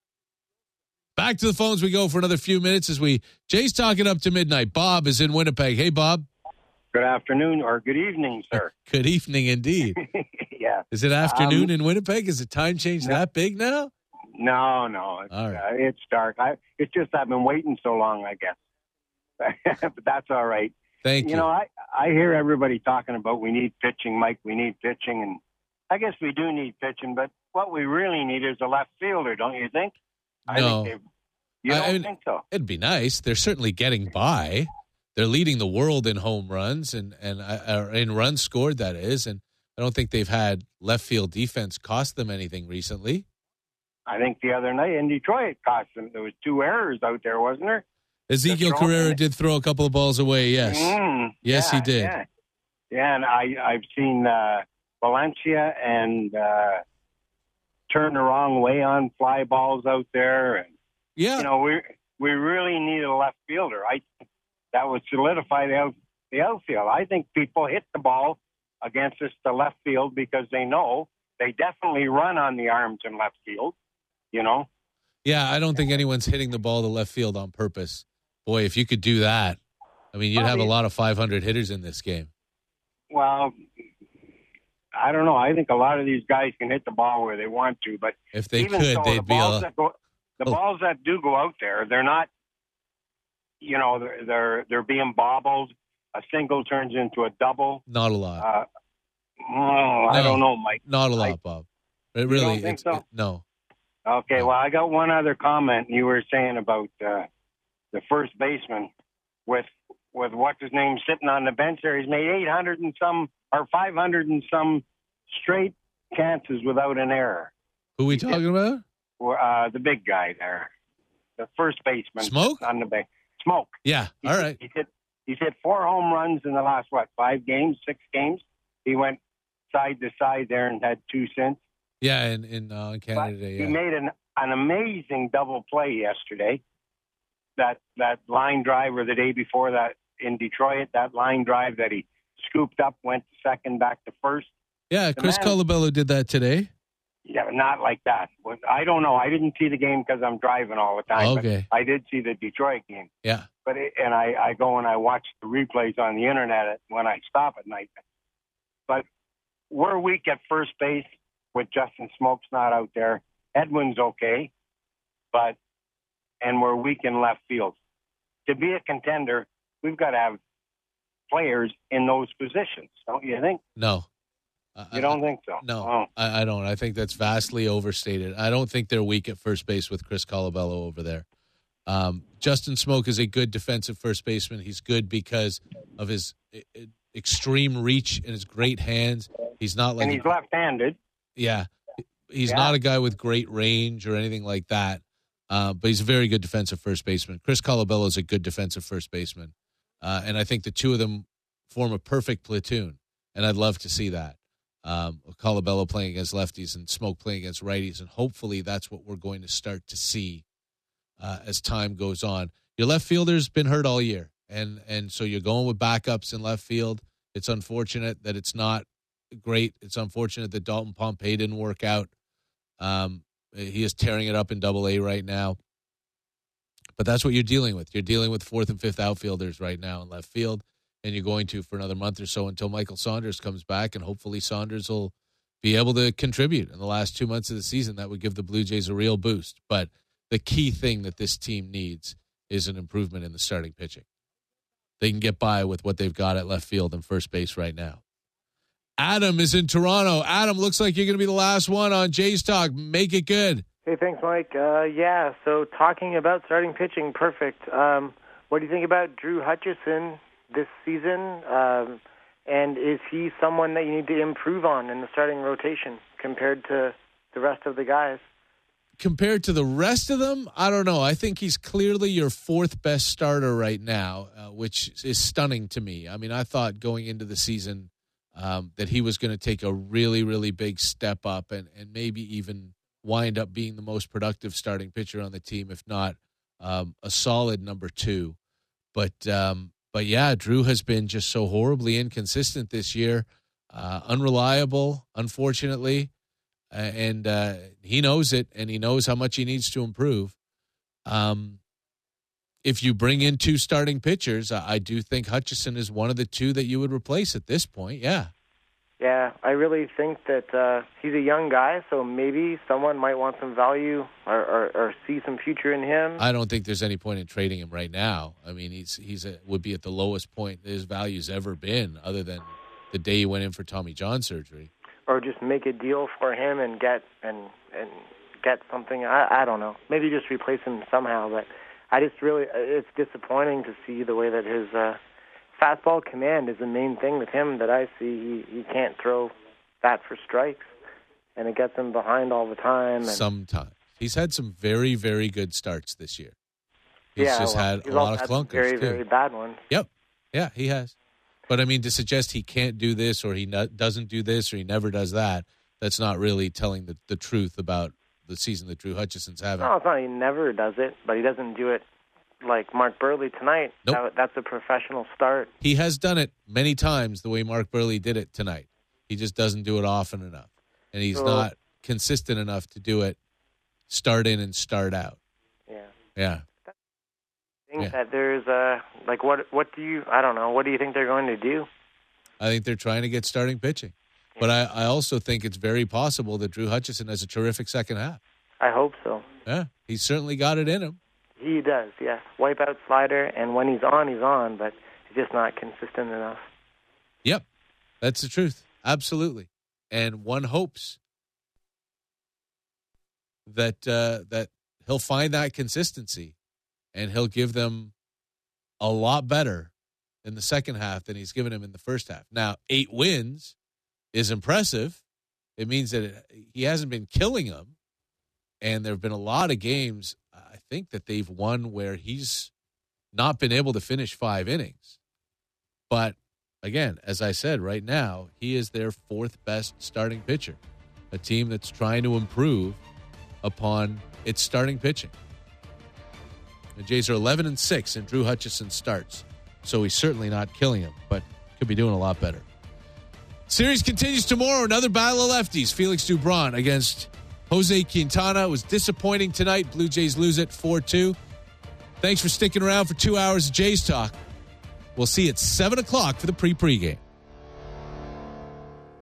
Back to the phones we go for another few minutes as Jay's talking up to midnight. Bob is in Winnipeg. Hey, Bob. Good afternoon or good evening, sir. Good evening indeed. Yeah. Is it afternoon in Winnipeg? Is the time change that big now? No. It's dark. It's just I've been waiting so long, I guess. But that's all right. Thank you. You know, I hear everybody talking about we need pitching, Mike. We need pitching. And I guess we do need pitching, but what we really need is a left fielder, don't you think? No. You don't think so? It'd be nice. They're certainly getting by. They're leading the world in home runs and in runs scored, that is. And I don't think they've had left field defense cost them anything recently. I think the other night in Detroit it cost them. There was 2 errors out there, wasn't there? Ezekiel Carrera did throw a couple of balls away, yes. Yes, he did. Yeah, and I've seen Valencia and turn the wrong way on fly balls out there. And, you know, we really need a left fielder. That would solidify the outfield. I think people hit the ball against us to left field because they know they definitely run on the arms in left field, you know? Yeah, I don't think anyone's hitting the ball to left field on purpose. Boy, if you could do that, I mean, you'd have a lot of 500 hitters in this game. Well, I don't know. I think a lot of these guys can hit the ball where they want to, but if they even could, so, they'd be the balls that do go out there, they're not, you know, they're being bobbled. A single turns into a double. Not a lot. I don't know, Mike. Not a lot, Bob. It really, don't think so? No. Okay, well, I got one other comment. You were saying about the first baseman with what's his name sitting on the bench there. He's made 800 and some or 500 and some straight chances without an error. Who are we talking about? The big guy there, the first baseman. Smoke on the bench. Smoke. Yeah. All right. He's hit 4 home runs in the last 5 games, 6 games. He went side to side there and had 2 since. Yeah, in Canada. But yeah. He made an amazing double play yesterday. That line drive, or the day before that in Detroit, that line drive that he scooped up, went to second, back to first. Yeah, Chris Colabello did that today. Yeah, not like that. I don't know. I didn't see the game because I'm driving all the time. Okay. But I did see the Detroit game. Yeah. But I go and I watch the replays on the internet when I stop at night. But we're weak at first base with Justin Smoke's not out there. Edwin's okay, and we're weak in left field. To be a contender, we've got to have players in those positions, don't you think? No. You don't think so? No, Oh. I don't. I think that's vastly overstated. I don't think they're weak at first base with Chris Colabello over there. Justin Smoke is a good defensive first baseman. He's good because of his extreme reach and his great hands. He's not like, and he's left-handed. Yeah, he's not a guy with great range or anything like that. But he's a very good defensive first baseman. Chris Colabello is a good defensive first baseman, and I think the two of them form a perfect platoon. And I'd love to see that. Colabello playing against lefties and Smoke playing against righties, and hopefully that's what we're going to start to see as time goes on. Your left fielder's been hurt all year, and so you're going with backups in left field. It's unfortunate that it's not great. It's unfortunate that Dalton Pompey didn't work out. He is tearing it up in Double-A right now. But that's what you're dealing with. You're dealing with 4th and 5th outfielders right now in left field, and you're going to for another month or so until Michael Saunders comes back, and hopefully Saunders will be able to contribute in the last 2 months of the season. That would give the Blue Jays a real boost. But the key thing that this team needs is an improvement in the starting pitching. They can get by with what they've got at left field and first base right now. Adam is in Toronto. Adam, looks like you're going to be the last one on Jays Talk. Make it good. Hey, thanks, Mike. Yeah, so talking about starting pitching, perfect. What do you think about Drew Hutchison this season? And is he someone that you need to improve on in the starting rotation compared to the rest of the guys? compared to the rest of them, I don't know. I think he's clearly your fourth best starter right now, which is stunning to me. I mean, I thought going into the season that he was going to take a really, really big step up and maybe even wind up being the most productive starting pitcher on the team, if not a solid number 2. But yeah, Drew has been just so horribly inconsistent this year, unreliable, unfortunately. And he knows it, and he knows how much he needs to improve. If you bring in 2 starting pitchers, I do think Hutchison is one of the 2 that you would replace at this point, yeah. Yeah, I really think that he's a young guy, so maybe someone might want some value or see some future in him. I don't think there's any point in trading him right now. I mean, he's would be at the lowest point his value's ever been, other than the day he went in for Tommy John surgery. Or just make a deal for him and get something. I don't know. Maybe just replace him somehow. But I just really, it's disappointing to see the way that his fastball command is the main thing with him that I see. He can't throw that for strikes, and it gets him behind all the time. And sometimes he's had some very, very good starts this year. He's had a lot of clunkers. Very, too. very bad ones. Yep. Yeah, he has. But, I mean, to suggest he can't do this or he doesn't do this or he never does that, that's not really telling the truth about the season that Drew Hutchison's having. No, it's not he never does it, but he doesn't do it like Mark Burley tonight. Nope. That's a professional start. He has done it many times the way Mark Burley did it tonight. He just doesn't do it often enough. And he's not consistent enough to do it start in and start out. Yeah. I think that there's what do you think they're going to do? I think they're trying to get starting pitching. Yeah. But I also think it's very possible that Drew Hutchison has a terrific second half. I hope so. Yeah, he's certainly got it in him. He does, yes. Wipeout slider, and when he's on, but he's just not consistent enough. Yep, that's the truth. Absolutely. And one hopes that that he'll find that consistency. And he'll give them a lot better in the second half than he's given them in the first half. Now, 8 wins is impressive. It means that he hasn't been killing them. And there have been a lot of games, I think, that they've won where he's not been able to finish 5 innings. But, again, as I said, right now, he is their 4th best starting pitcher. A team that's trying to improve upon its starting pitching. The Jays are 11-6, and Drew Hutchison starts. So he's certainly not killing him, but could be doing a lot better. Series continues tomorrow. Another battle of lefties. Felix Dubron against Jose Quintana. It was disappointing tonight. Blue Jays lose it 4-2. Thanks for sticking around for 2 hours of Jays talk. We'll see you at 7 o'clock for the pre-game.